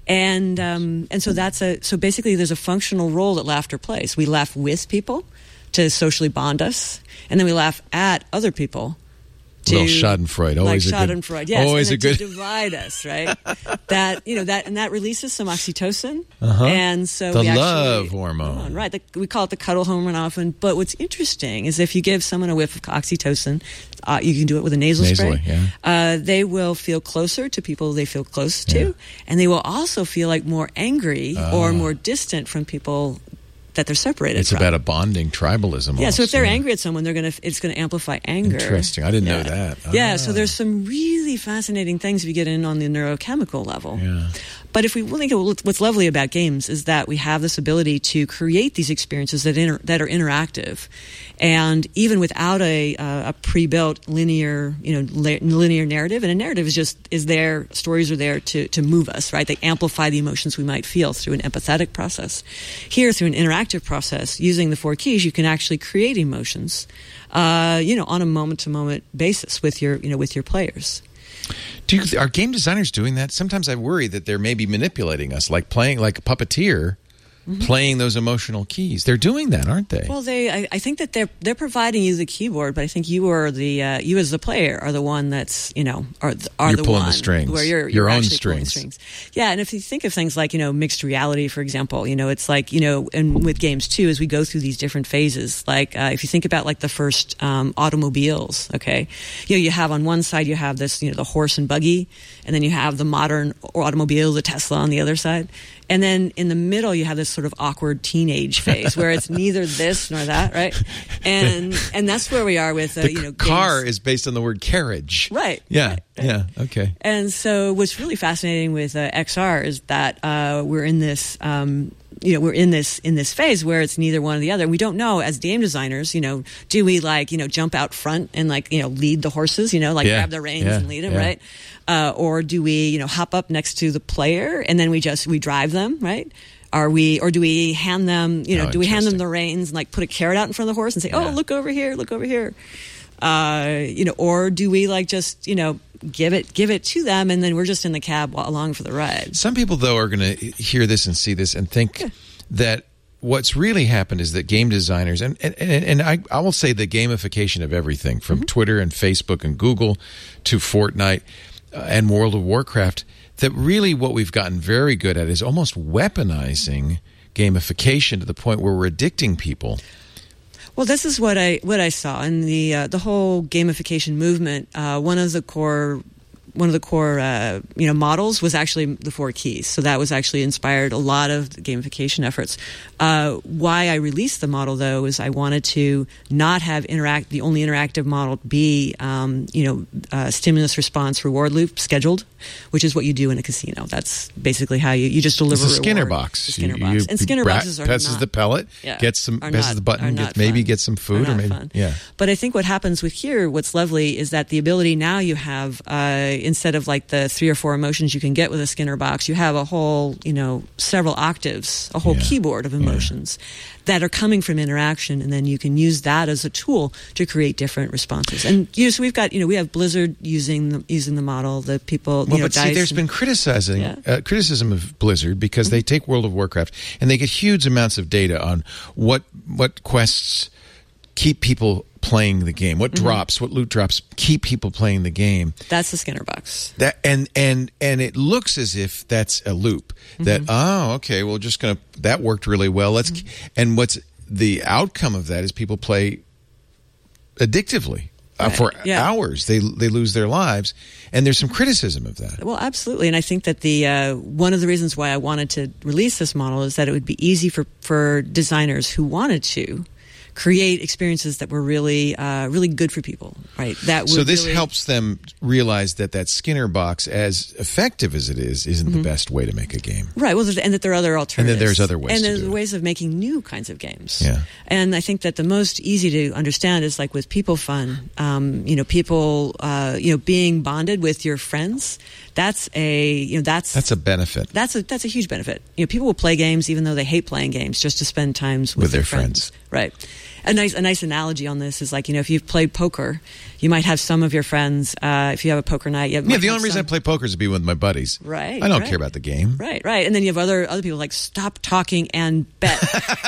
and um, and so that's a so basically there's a functional role that laughter plays. We laugh with people to socially bond us, and then we laugh at other people. To, Little Schadenfreude, always like a good- Schadenfreude, yes, always and a then good- to divide us, right? that you know that and that releases some oxytocin, Uh-huh. and so The we actually, love hormone. right? The, we call it the cuddle hormone often. But what's interesting is if you give someone a whiff of oxytocin, uh, you can do it with a nasal Nasally, spray. yeah. Uh, they will feel closer to people they feel close to, Yeah. and they will also feel like more angry or Ah. more distant from people that they're separated It's from. about a bonding tribalism. Yeah, so if almost, they're yeah. angry at someone, they're gonna it's gonna amplify anger. Interesting. I didn't know Yeah. that. Yeah, Ah. so there's some really fascinating things if you get in on the neurochemical level. Yeah. But if we think of what's lovely about games is that we have this ability to create these experiences that inter- that are interactive, and even without a uh, a pre-built linear you know li- linear narrative. And a narrative is just is there. Stories are there to to move us, right? They amplify the emotions we might feel through an empathetic process. Here, through an interactive process, using the four keys, you can actually create emotions, uh, you know, on a moment to moment basis with your you know with your players. Do you, are game designers doing that? Sometimes I worry that they're maybe manipulating us, like playing like a puppeteer, playing those emotional keys. They're doing that, aren't they? Well, they. I, I think that they're they're providing you the keyboard, but I think you are the uh, you as the player are the one that's you know are the, are You're the pulling the one strings. where you're, Your you're own actually pulling strings. Yeah, and if you think of things like you know mixed reality, for example, you know it's like you know and with games too, as we go through these different phases, like uh, if you think about like the first um, automobiles, okay, you know you have on one side you have this you know the horse and buggy, and then you have the modern automobile, the Tesla on the other side. And then in the middle, you have this sort of awkward teenage phase where it's neither this nor that, right? And and that's where we are with uh, the you know car games. is based on the word carriage. Right, Yeah. right, right. Yeah. Okay. And so, what's really fascinating with uh, X R is that uh, we're in this. Um, you know, we're in this in this phase where it's neither one or the other. We don't know as game designers. You know, do we like you know jump out front and like you know lead the horses? You know, like Yeah, grab the reins yeah, and lead them, yeah. right? Uh, or do we you know hop up next to the player and then we just we drive them, right? Are we, or do we hand them, you know, Oh, do we hand them interesting. the reins and like put a carrot out in front of the horse and say, Yeah. oh, look over here, look over here, uh, you know, or do we like just, you know, give it, give it to them and then we're just in the cab along for the ride? Some people, though, are going to hear this and see this and think that what's really happened is that game designers, and, and, and, and I, I will say the gamification of everything from Mm-hmm. Twitter and Facebook and Google to Fortnite uh, and World of Warcraft, that really what we've gotten very good at is almost weaponizing gamification to the point where we're addicting people. Well, this is what I what I saw in the uh, the whole gamification movement. Uh, one of the core one of the core uh, you know models was actually the four keys. So that was actually inspired a lot of the gamification efforts. Uh, why I released the model though is I wanted to not have interact the only interactive model be um, you know uh, stimulus response reward loop scheduled, which is what you do in a casino. That's basically how you you just deliver. It's a Skinner reward. box. The Skinner you, box. You, and Skinner bra- boxes are presses not, the pellet, yeah, gets some presses not, the button, gets, fun. maybe gets some food are or maybe fun. yeah. But I think what happens with here, what's lovely is that the ability now you have uh, instead of like the three or four emotions you can get with a Skinner box, you have a whole you know several octaves, a whole Yeah. keyboard of emotions yeah. that are coming from interaction, and then you can use that as a tool to create different responses. And you know, so we've got you know we have Blizzard using the, using the model. The people Well, you know, but see, Dice there's and, been criticizing Yeah. uh, criticism of Blizzard because Mm-hmm. they take World of Warcraft and they get huge amounts of data on what what quests keep people playing the game, what Mm-hmm. drops, what loot drops keep people playing the game. that's the Skinner box. That and and and it looks as if that's a loop. That oh, okay, well, just gonna that worked really well. Let's and what's the outcome of that is people play addictively. Uh, Right. for Yeah. hours, they they lose their lives, and there's some criticism of that. Well, absolutely, and I think that the uh, one of the reasons why I wanted to release this model is that it would be easy for for designers who wanted to create experiences that were really uh, really good for people, right? That would So this really, helps them realize that that Skinner box, as effective as it is, isn't Mm-hmm. the best way to make a game. right? Well, and that there are other alternatives, there's other ways and to there's do it. ways of making new kinds of games. Yeah. And I think that the most easy to understand is like with People Fun, um, you know, people, uh, you know, being bonded with your friends. That's a you know that's That's a benefit. That's a that's a huge benefit. You know, people will play games even though they hate playing games just to spend times with, With their friends. Right. A nice a nice analogy on this is like you know if you've played poker, you might have some of your friends. Uh, if you have a poker night, you have, Yeah, might the have only reason some- I play poker is to be with my buddies. Right, I don't right. care about the game. Right, right, and then you have other other people like stop talking and bet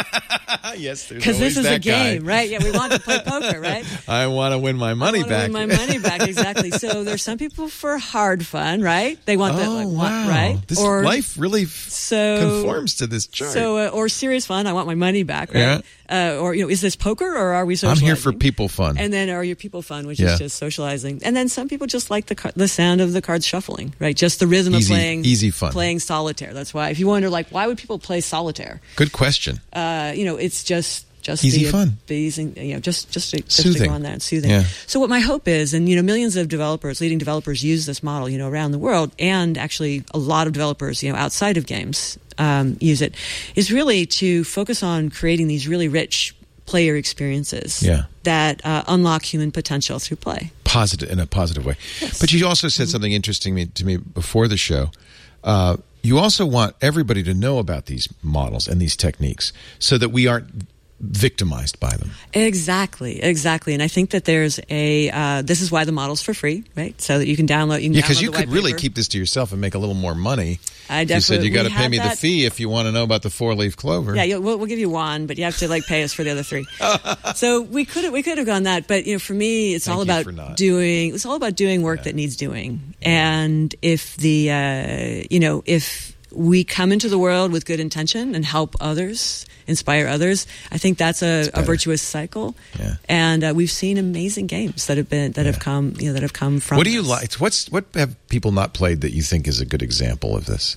Yes, there's because this always is a that guy. game, right? Yeah, we want to play poker, right? I want to win my money I wanna back. Win my money back, exactly. So there's some people for hard fun, right? They want that, Oh, like, wow. want- right? This or life really f- so conforms to this chart. So, uh, or serious fun. I want my money back, right? Uh, or you know, is this poker or are we I'm socializing? here for people fun. And then are your people fun, which Yeah. is just socializing. And then some people just like the car- the sound of the cards shuffling, right? Just the rhythm Easy- of playing easy fun. playing solitaire. That's why if you wonder like why would people play solitaire? Good question. Uh, you know, it's just just Easy the, fun. the easy, you know, just just to, just to Soothing. go on that and soothing. Yeah. So what my hope is, and you know, millions of developers, leading developers, use this model, you know, around the world, and actually a lot of developers, you know, outside of games, um, use it, is really to focus on creating these really rich player experiences Yeah. that uh, unlock human potential through play. Positive in a positive way. Yes. But you also said something interesting me- to me before the show. Uh, you also want everybody to know about these models and these techniques so that we aren't victimized by them. Exactly, exactly. And I think that there's a, uh, this is why the model's for free, right? So that you can download, you can Yeah, because download you the could white really paper. keep this to yourself and make a little more money. I You said definitely- you got to we pay had me the that. fee if you want to know about the four-leaf clover. Yeah, you'll, we'll, we'll give you one, but you have to like pay us for the other three. So we could we could have gone that, but you know, for me, it's Thank all you about for not. doing. It's all about doing work that needs doing. And if the uh, you know if we come into the world with good intention and help others, inspire others, I think that's a, a better. virtuous cycle. Yeah. And uh, we've seen amazing games that have been that have come you know that have come from. What do you this. like? What's what have people not played that you think is a good example of this?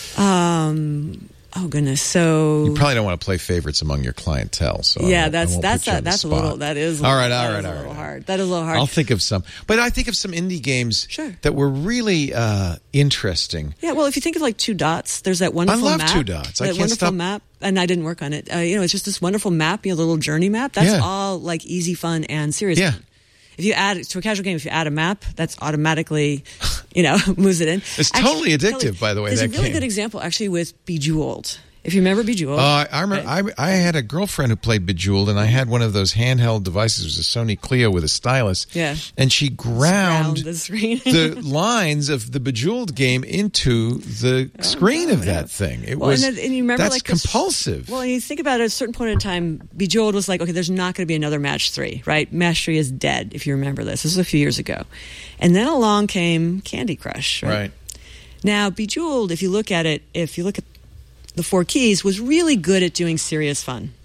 Um. Oh goodness. So You probably don't want to play favorites among your clientele. So I yeah, won't- I that's won't that's put you a, on the that's a spot. little that is a all little- right, all that right, is a all little right. hard. That is a little hard. I'll think of some, but I think of some indie games Sure. that were really uh, interesting. Yeah, well, if you think of like Two Dots, there's that wonderful I love map. Two Dots. I that can't wonderful stop- map, and I didn't work on it. Uh, you know, it's just this wonderful map, you know, the little journey map. That's Yeah. all like easy fun and serious Yeah. fun. If you add to a casual game, if you add a map, that's automatically, you know, moves it in. It's totally addictive, by the way, There's that a really game. good example actually with Bejeweled. If you remember Bejeweled. Uh, I remember. I, I had a girlfriend who played Bejeweled, and I had one of those handheld devices. It was a Sony Clio with a stylus. Yeah. And she ground Ground the screen. the lines of the Bejeweled game into the screen of that thing. It Well, was. and, then- and you remember that's like this- compulsive. Well, you think about it. At a certain point in time, Bejeweled was like, okay, there's not going to be another Match Three, right? Match Three is dead. If you remember this, this was a few years ago, and then along came Candy Crush, right? Right. Now, Bejeweled, if you look at it, if you look at the four keys, was really good at doing serious fun.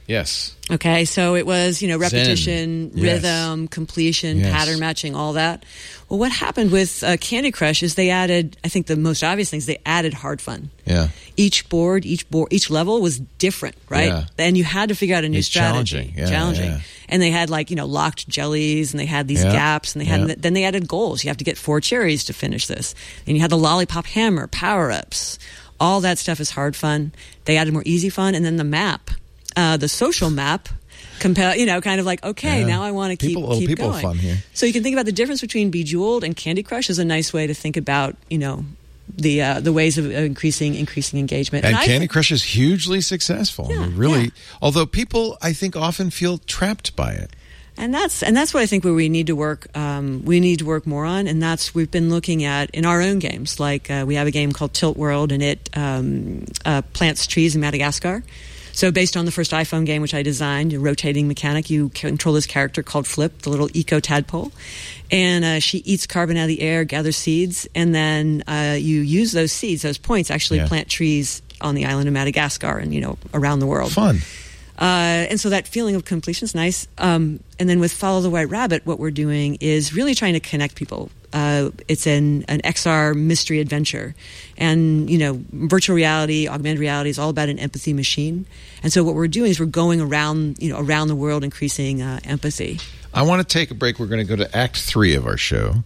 Yes. Okay, so it was, you know, repetition, Zen. Yes. rhythm, completion, Yes. pattern matching, all that. Well, what happened with uh, Candy Crush is they added, I think the most obvious thing is they added hard fun. Yeah. Each board, each board, each level was different, right? Yeah. And you had to figure out a new It's strategy. challenging. Yeah, challenging. yeah. And they had like, you know, locked jellies and they had these Yeah. gaps and they had, Yeah. then they added goals. You have to get four cherries to finish this. And you had the lollipop hammer, power-ups. All that stuff is hard fun. They added more easy fun. And then the map, uh, the social map, compel, you know, kind of like, okay, Yeah. now I want to keep, People- keep people going. fun here. So you can think about the difference between Bejeweled and Candy Crush is a nice way to think about, you know, the uh, the ways of of increasing increasing engagement. And I Candy think- Crush is hugely successful. I Yeah, mean, really, yeah. although people, I think, often feel trapped by it. And that's and that's what I think where we need to work. Um, we need to work more on, and that's we've been looking at in our own games. Like uh, we have a game called Tilt World, and it um, uh, plants trees in Madagascar. So based on the first iPhone game, which I designed, a rotating mechanic, you control this character called Flip, the little eco tadpole, and uh, she eats carbon out of the air, gathers seeds, and then uh, you use those seeds, those points, actually Yeah. plant trees on the island of Madagascar and you know around the world. Fun. Uh, and so that feeling of completion is nice. Um, and then with Follow the White Rabbit, what we're doing is really trying to connect people. Uh, it's an, an X R mystery adventure. And, you know, virtual reality, augmented reality is all about an empathy machine. And so what we're doing is we're going around, you know, around the world increasing uh, empathy. I want to take a break. We're going to go to Act Three of our show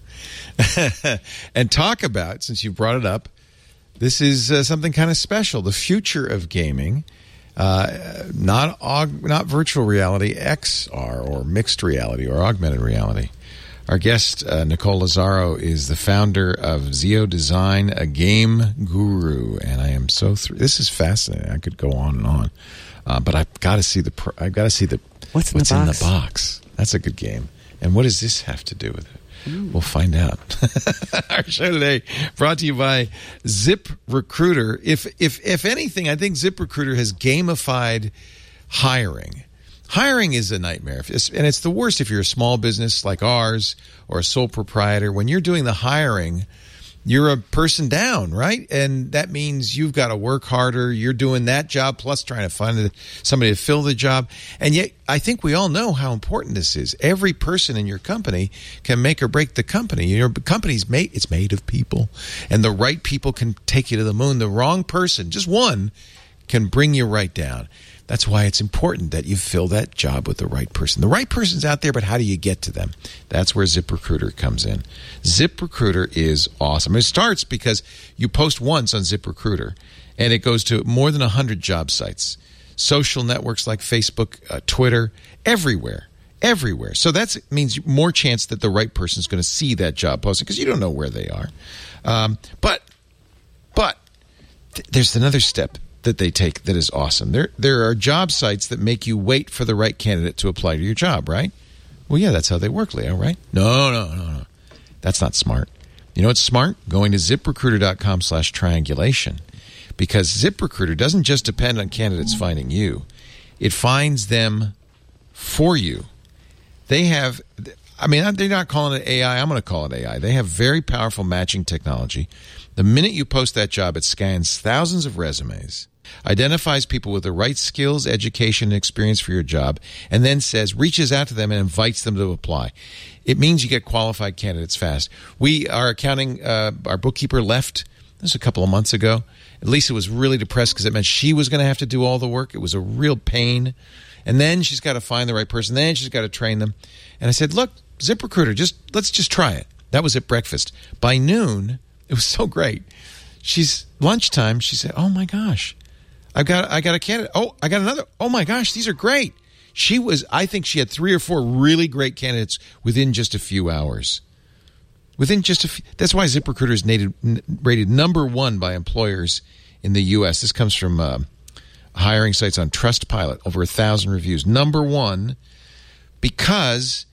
and talk about, since you brought it up, this is uh, something kind of special, the future of gaming. Uh, not aug- not virtual reality, X R or mixed reality or augmented reality. Our guest, uh, Nicole Lazzaro, is the founder of Zeo Design, a game guru, and I am so thr- this is fascinating. I could go on and on, uh, but I've got to see the pr- I've got to see the What's in what's the in box? the box. That's a good game. And what does this have to do with it? We'll find out. Our show today brought to you by ZipRecruiter. If if if anything, I think ZipRecruiter has gamified hiring. Hiring is a nightmare, and it's the worst if you're a small business like ours or a sole proprietor. When you're doing the hiring, you're a person down, right? And that means you've got to work harder. You're doing that job plus trying to find somebody to fill the job. And yet, I think we all know how important this is. Every person in your company can make or break the company. Your company's made, it's made of people. And the right people can take you to the moon. The wrong person, just one, can bring you right down. That's why it's important that you fill that job with the right person. The right person's out there, but how do you get to them? That's where ZipRecruiter comes in. ZipRecruiter is awesome. It starts because you post once on ZipRecruiter, and it goes to more than one hundred job sites, social networks like Facebook, uh, Twitter, everywhere. Everywhere. So that means more chance that the right person's going to see that job posting because you don't know where they are. Um, but, but th- there's another step that they take that is awesome. There there are job sites that make you wait for the right candidate to apply to your job, right? Well, yeah, that's how they work, Leo, right? No, no, no, no. That's not smart. You know what's smart? Going to ZipRecruiter.com slash triangulation. Because ZipRecruiter doesn't just depend on candidates finding you. It finds them for you. They have, I mean, they're not calling it A I. I'm going to call it A I. They have very powerful matching technology. The minute you post that job, it scans thousands of resumes, identifies people with the right skills, education, and experience for your job, and then says, reaches out to them and invites them to apply. It means you get qualified candidates fast. We, our accounting, uh, our bookkeeper left, this was a couple of months ago. Lisa was really depressed because it meant she was going to have to do all the work. It was a real pain. And then she's got to find the right person. Then she's got to train them. And I said, look, ZipRecruiter, just let's just try it. That was at breakfast. By noon, it was so great. She's lunchtime. She said, "Oh my gosh, I've got I got a candidate. Oh, I got another. Oh my gosh, these are great." She was. I think she had three or four really great candidates within just a few hours. Within just a few. That's why ZipRecruiter is rated, rated number one by employers in the U S. This comes from uh, hiring sites on Trustpilot. Over a thousand reviews. Number one, because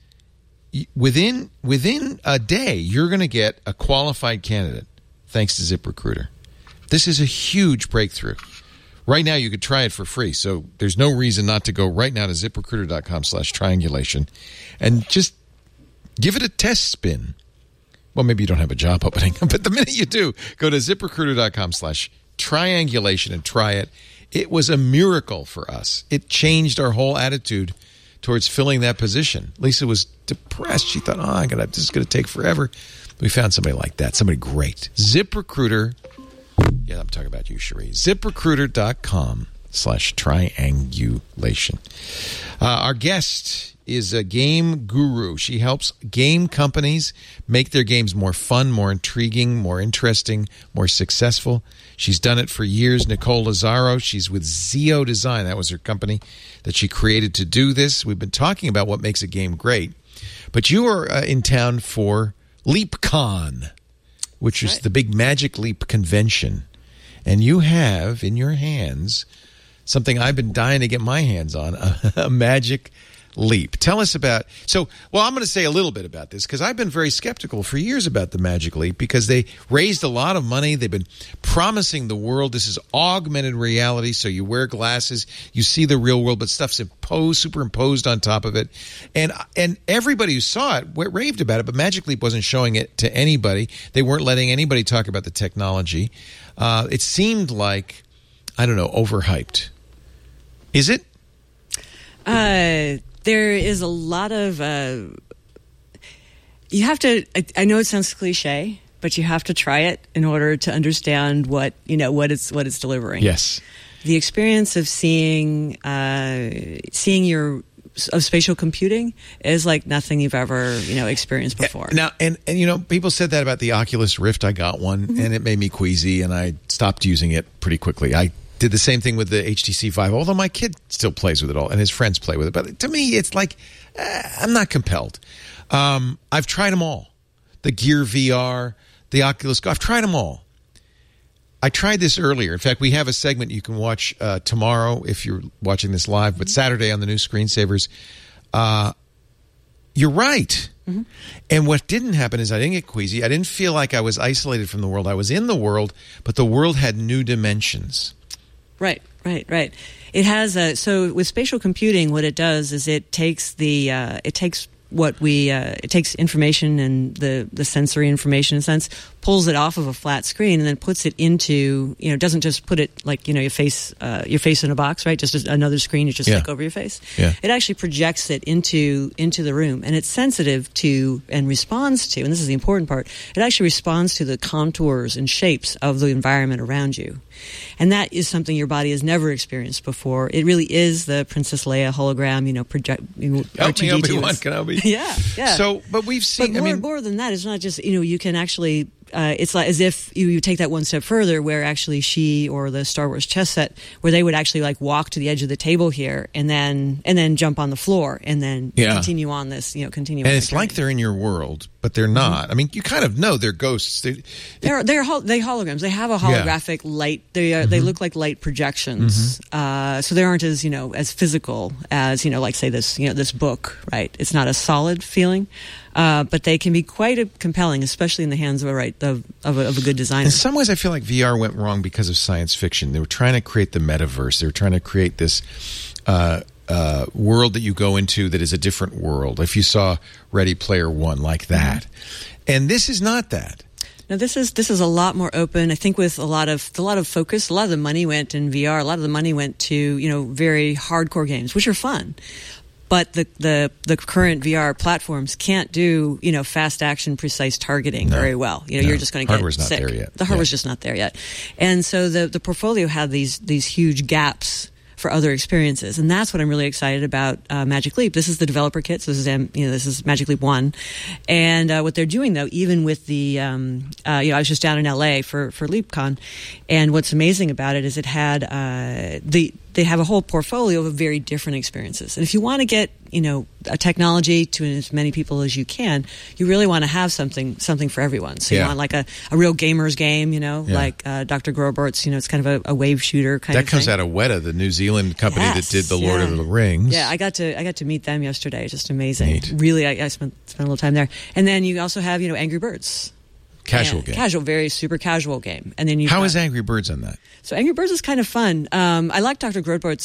within within a day, you're going to get a qualified candidate thanks to ZipRecruiter. This is a huge breakthrough. Right now, you could try it for free, so there's no reason not to go right now to ZipRecruiter.com slash triangulation and just give it a test spin. Well, maybe you don't have a job opening, but the minute you do, go to ZipRecruiter.com slash triangulation and try it. it was a miracle for us. It changed our whole attitude towards filling that position. Lisa was depressed. She thought, oh, I gotta, this is going to take forever. We found somebody like that, somebody great. ZipRecruiter. Yeah, I'm talking about you, Cherie. ZipRecruiter.com slash triangulation. Uh, our guest is a game guru. She helps game companies make their games more fun, more intriguing, more interesting, more successful. She's done it for years. Nicole Lazzaro, she's with Zeo Design. That was her company that she created to do this. We've been talking about what makes a game great. But you are uh, in town for LeapCon, which is right. the big Magic Leap convention. And you have in your hands something I've been dying to get my hands on, a, a Magic Leap. Tell us about, so, well, I'm going to say a little bit about this because I've been very skeptical for years about the Magic Leap because they raised a lot of money. They've been promising the world this is augmented reality, so you wear glasses, you see the real world, but stuff's imposed, superimposed on top of it. And and everybody who saw it raved about it, but Magic Leap wasn't showing it to anybody. They weren't letting anybody talk about the technology. Uh, it seemed like, I don't know, overhyped. Is it? Uh... There is a lot of, uh, you have to, I, I know it sounds cliche, but you have to try it in order to understand what, you know, what it's, what it's delivering. Yes. The experience of seeing, uh, seeing your, of spatial computing is like nothing you've ever, you know, experienced before. Now, and, and you know, people said that about the Oculus Rift. I got one, mm-hmm. and it made me queasy, and I stopped using it pretty quickly. I did the same thing with the H T C Vive, although my kid still plays with it all, and his friends play with it. But to me, it's like, uh, I'm not compelled. Um, I've tried them all. The Gear V R, the Oculus Go, I've tried them all. I tried this earlier. In fact, we have a segment you can watch uh, tomorrow if you're watching this live, but Saturday on the new Screensavers. Uh, you're right. Mm-hmm. And what didn't happen is I didn't get queasy. I didn't feel like I was isolated from the world. I was in the world, but the world had new dimensions. Right, right, right. It has a, so with spatial computing, what it does is it takes the uh, it takes what we uh, it takes information and the the sensory information in a sense, pulls it off of a flat screen and then puts it into, you know, doesn't just put it like, you know, your face uh, your face in a box, right? Just another screen you just yeah. stick over your face. Yeah. It actually projects it into into the room, and it's sensitive to and responds to, and this is the important part, it actually responds to the contours and shapes of the environment around you. And that is something your body has never experienced before. It really is the Princess Leia hologram, you know, project. You know, Help me, Obi-Wan Kenobi. Yeah, yeah. So, but we've seen. But more, I mean, more than that, it's not just, you know, you can actually. Uh, it's like as if you, you take that one step further, where actually she or the Star Wars chess set, where they would actually like walk to the edge of the table here, and then and then jump on the floor, and then yeah. continue on this, you know, continue. And on it's the like they're in your world, but they're not. Mm-hmm. I mean, you kind of know they're ghosts. They, they're they're hol- they holograms. They have a holographic yeah. light. They are, mm-hmm. they look like light projections. Mm-hmm. Uh, so they aren't as, you know, as physical as, you know, like say this, you know, this book, right? It's not a solid feeling. Uh, but they can be quite a compelling, especially in the hands of a right of, of, a, of a good designer. In some ways, I feel like V R went wrong because of science fiction. They were trying to create the metaverse. They were trying to create this uh, uh, world that you go into that is a different world. If you saw Ready Player One like that, mm-hmm. and this is not that. Now this is this is a lot more open. I think with a lot of a lot of focus, a lot of the money went in V R. A lot of the money went to, you know, very hardcore games, which are fun. But the, the the current V R platforms can't do, you know, fast action, precise targeting no. very well. You know, no. you're just going to get hardware's not sick. there yet. The hardware's yeah. just not there yet. And so the the portfolio had these these huge gaps for other experiences, and that's what I'm really excited about. Uh, Magic Leap. This is the developer kit. So this is um, you know this is Magic Leap One, and uh, what they're doing though, even with the um, uh, you know I was just down in L A for for LeapCon, and what's amazing about it is it had uh, the they have a whole portfolio of very different experiences. And if you want to get, you know, a technology to as many people as you can, you really want to have something something for everyone. So yeah. you want like a, a real gamer's game, you know, yeah. like uh, Doctor Grobert's, you know, it's kind of a, a wave shooter kind that of thing. That comes out of Weta, the New Zealand company yes, that did the Lord yeah. of the Rings. Yeah, I got to I got to meet them yesterday. Just amazing. Neat. Really, I, I spent spent a little time there. And then you also have, you know, Angry Birds. Casual and game. Casual, very super casual game. And then you How got, is Angry Birds on that? So Angry Birds is kind of fun. Um, I like Doctor Grobert's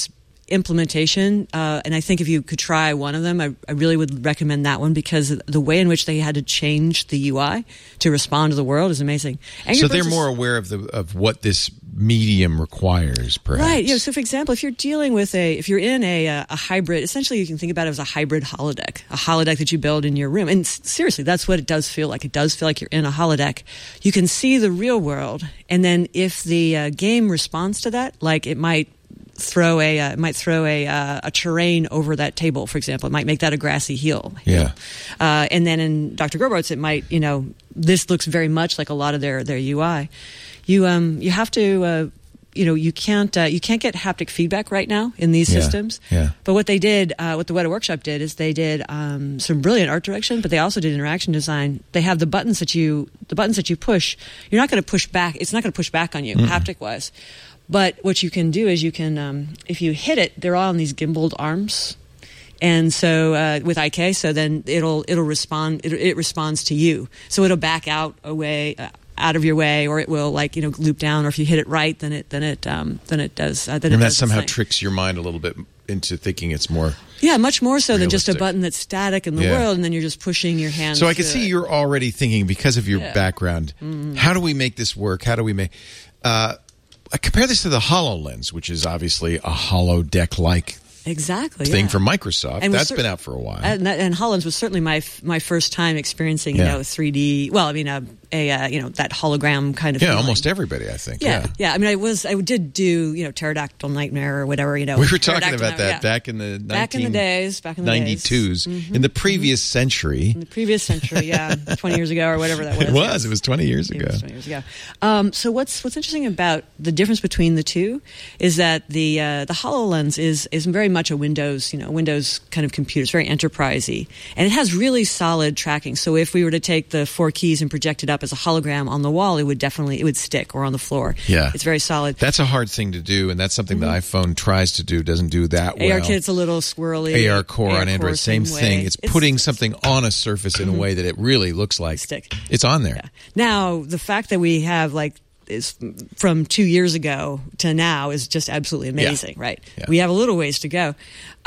implementation, uh, and I think if you could try one of them, I, I really would recommend that one because the way in which they had to change the U I to respond to the world is amazing. Angry so Birds they're is, more aware of the of what this medium requires, perhaps. right? Yeah. So, for example, if you're dealing with a, if you're in a a hybrid, essentially you can think about it as a hybrid holodeck, a holodeck that you build in your room. And s- seriously, that's what it does feel like. It does feel like you're in a holodeck. You can see the real world, and then if the uh, game responds to that, like it might throw a uh, it might throw a uh, a terrain over that table, for example. It might make that a grassy hill. Yeah. Uh, and then in Doctor Gerbert's, it might, you know, this looks very much like a lot of their, their U I. You um you have to uh, you know you can't uh, you can't get haptic feedback right now in these Yeah, systems. yeah. But what they did, uh, what the Weta Workshop did, is they did um, some brilliant art direction, but they also did interaction design. They have the buttons that you the buttons that you push. You're not going to push back. It's not going to push back on you Mm-mm. haptic wise. But what you can do is you can um, if you hit it, they're all on these gimbaled arms. And so uh, with I K, so then it'll it'll respond. It, it responds to you. So it'll back out away, uh, out of your way, or it will like you know loop down. Or if you hit it right, then it then it um, then it does. Uh, then And it that does somehow its thing. tricks your mind a little bit into thinking it's more. Yeah, much more so than just a realistic. button that's static in the Yeah. world, and then you're just pushing your hand. So I can through see it. you're already thinking, because of your Yeah. background, Mhm. how do we make this work? How do we make... Uh, I compare this to the HoloLens, which is obviously a holodeck-like exactly thing yeah. from Microsoft. And we're That's cer- been out for a while. And, that, and HoloLens was certainly my f- my first time experiencing, you Yeah. know, three D. Well, I mean, a, a uh, you know that hologram kind of. yeah, feeling. almost everybody, I think. Yeah, Yeah. yeah. I mean, I was, I did do, you know, Pterodactyl Nightmare or whatever, you know. We were talking Pterodactyl about that Nightmare, yeah. back in the back in the days, back in the days. ninety-twos, Mhm. in the previous century. In the previous century, yeah, twenty years ago or whatever that was. It was. It was twenty years It ago. was twenty years ago. Um, so what's what's interesting about the difference between the two is that the uh, the HoloLens is is very much a Windows, you know, Windows kind of computer. It's very enterprisey, and it has really solid tracking. So if we were to take the four keys and project it up as a hologram on the wall, it would definitely it would stick, or on the floor. Yeah. It's very solid. That's a hard thing to do, and that's something the iPhone tries to do, doesn't do that well. ARKit's a little squirrely. A R Core on Android, Core, same way. thing. It's, putting something on a surface in a way that it really looks like Stick. it's on there. Yeah. Now, the fact that we have like is from two years ago to now is just absolutely amazing, Yeah. right? Yeah. We have a little ways to go,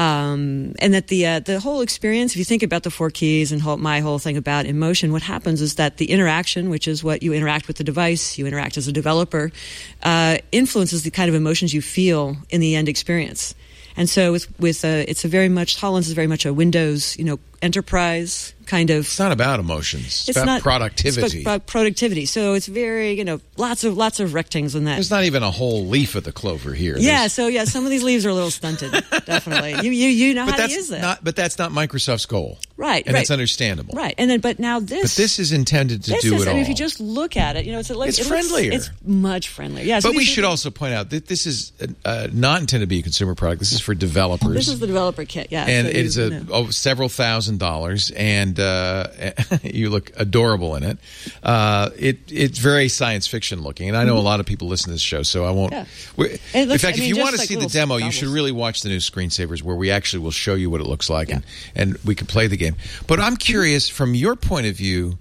um, and that the uh, the whole experience. If you think about the four keys and whole, my whole thing about emotion, what happens is that the interaction, which is what you interact with the device, you interact as a developer, uh, influences the kind of emotions you feel in the end experience. And so with with uh, it's a very much HoloLens is very much a Windows, you know, enterprise kind of. It's not about emotions. It's, It's about not productivity. It's about productivity. So it's very, you know, lots of lots of rectangles in that. There's not even a whole leaf of the clover here. yeah. There's- So yeah, some of these leaves are a little stunted. Definitely, you you you know but how to that's use that, not. But that's not Microsoft's goal, right? and right, that's understandable. right. And then, but now this. But this is intended to this do is, it I all. mean, if you just look at it, you know, it's like It's it looks- friendlier. it's much friendlier. Yeah. so but we these- should also point out that this is uh, not intended to be a consumer product. This is for developers. This is the developer kit. Yeah. and so it's you, a you know. oh, several thousand dollars, and uh, you look adorable in it. Uh, it it's very science fiction looking, and I know a lot of people listen to this show, so I won't. Yeah. we're- It In looks- fact, I mean, if you just want to like see the little demo, you goggles. should really watch the new Screensavers, where we actually will show you what it looks like, Yeah. and and we can play the game. But I'm curious, from your point of view,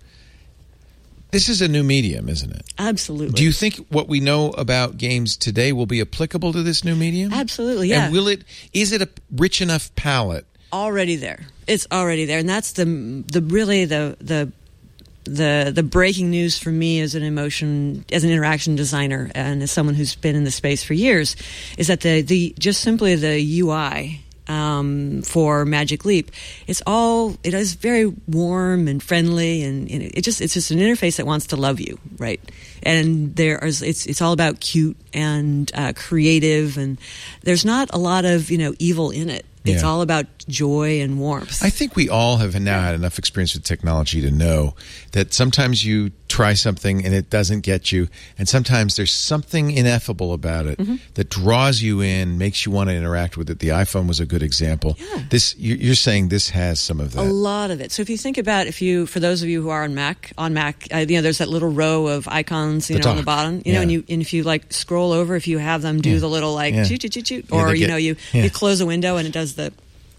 this is a new medium, isn't it? Absolutely. Do you think what we know about games today will be applicable to this new medium? Absolutely, yeah. And will it? Is it a rich enough palette? already there. It's already there, and that's the the really the the the the breaking news for me as an emotion as an interaction designer and as someone who's been in the space for years is that the the just simply the U I um, for Magic Leap, it's all it is very warm and friendly, and, and it just it's just an interface that wants to love you, right? And there is it's it's all about cute and uh, creative, and there's not a lot of you know evil in it. It's Yeah. all about joy and warmth. I think we all have now had enough experience with technology to know that sometimes you try something and it doesn't get you, and sometimes there's something ineffable about it Mm-hmm. that draws you in, makes you want to interact with it. The iPhone was a good example. Yeah. This you- you're saying this has some of A that. lot of it. So if you think about, if you, for those of you who are on Mac, on Mac, uh, you know, there's that little row of icons, you The know, on the dock. bottom, you know, Yeah. and you, and if you like scroll over, if you have them do Yeah. the little like Yeah. choot choot choot choot, Yeah, or they you get- know, you yeah. you close a window and it does the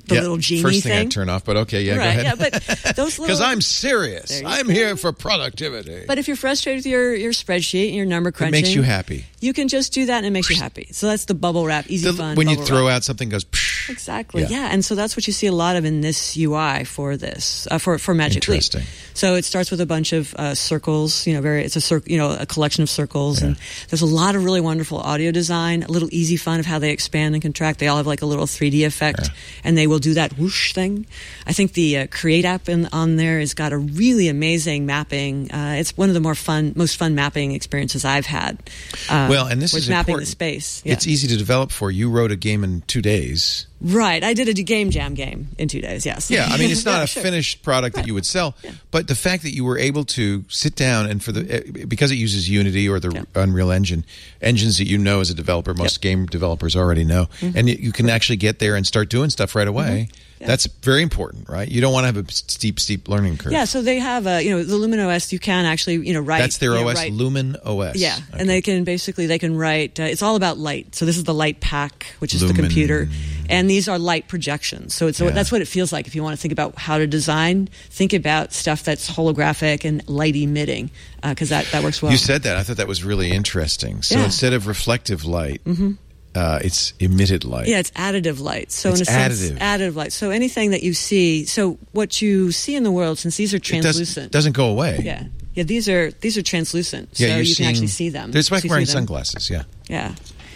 the yeah, little genie first thing, thing. I'd turn off, but okay, yeah, right, go ahead. Yeah, but those little because I'm serious. There you I'm go. here for productivity. But if you're frustrated with your, your spreadsheet and your number it crunching, makes you happy. You can just do that and it makes you happy. So that's the bubble wrap, easy The- fun. when you bubble throw wrap. out something, goes. Psh, Exactly. Yeah. Yeah. and so that's what you see a lot of in this U I for this uh, for for Magic Leap. Interesting. So it starts with a bunch of uh, circles. You know, very it's a cir- you know a collection of circles, Yeah. and there's a lot of really wonderful audio design. A little easy fun of how they expand and contract. They all have like a little three D effect, Yeah. and they will do that whoosh thing. I think the uh, Create app in, on there has got a really amazing mapping. Uh, it's one of the more fun, most fun mapping experiences I've had. Uh, well, and this was is mapping important. the space. Yeah. It's easy to develop for. You wrote a game in two days. Right. I did a game jam game in two days, yes. Yeah, I mean, it's not Yeah, a sure. finished product that you would sell, but the fact that you were able to sit down and for the eh, because it uses Unity or the Yeah. Unreal Engine, engines that you know as a developer, most Yep. game developers already know, Mm-hmm. and you, you can actually get there and start doing stuff right away. Yeah. That's very important, right? You don't want to have a steep, steep learning curve. Yeah, so they have, uh, you know, the Lumen O S, you can actually, you know, write. That's their you know, O S, write- Lumen O S. Yeah, Okay. and they can basically, they can write, uh, it's all about light. So this is the light pack, which is Lumen. the computer. And these are light projections. So it's Yeah. that's what it feels like if you want to think about how to design. Think about stuff that's holographic and light emitting, because that, that works well. You said that. I thought that was really interesting. So Yeah. instead of reflective light, uh, it's emitted light. Yeah, it's additive light. So It's in a sense, additive. additive light. So anything that you see, so what you see in the world, since these are It doesn't, translucent. doesn't go away. Yeah. Yeah, these are these are translucent. Yeah, so you're you seeing, can actually see them. It's like See wearing through them. sunglasses, yeah. Yeah.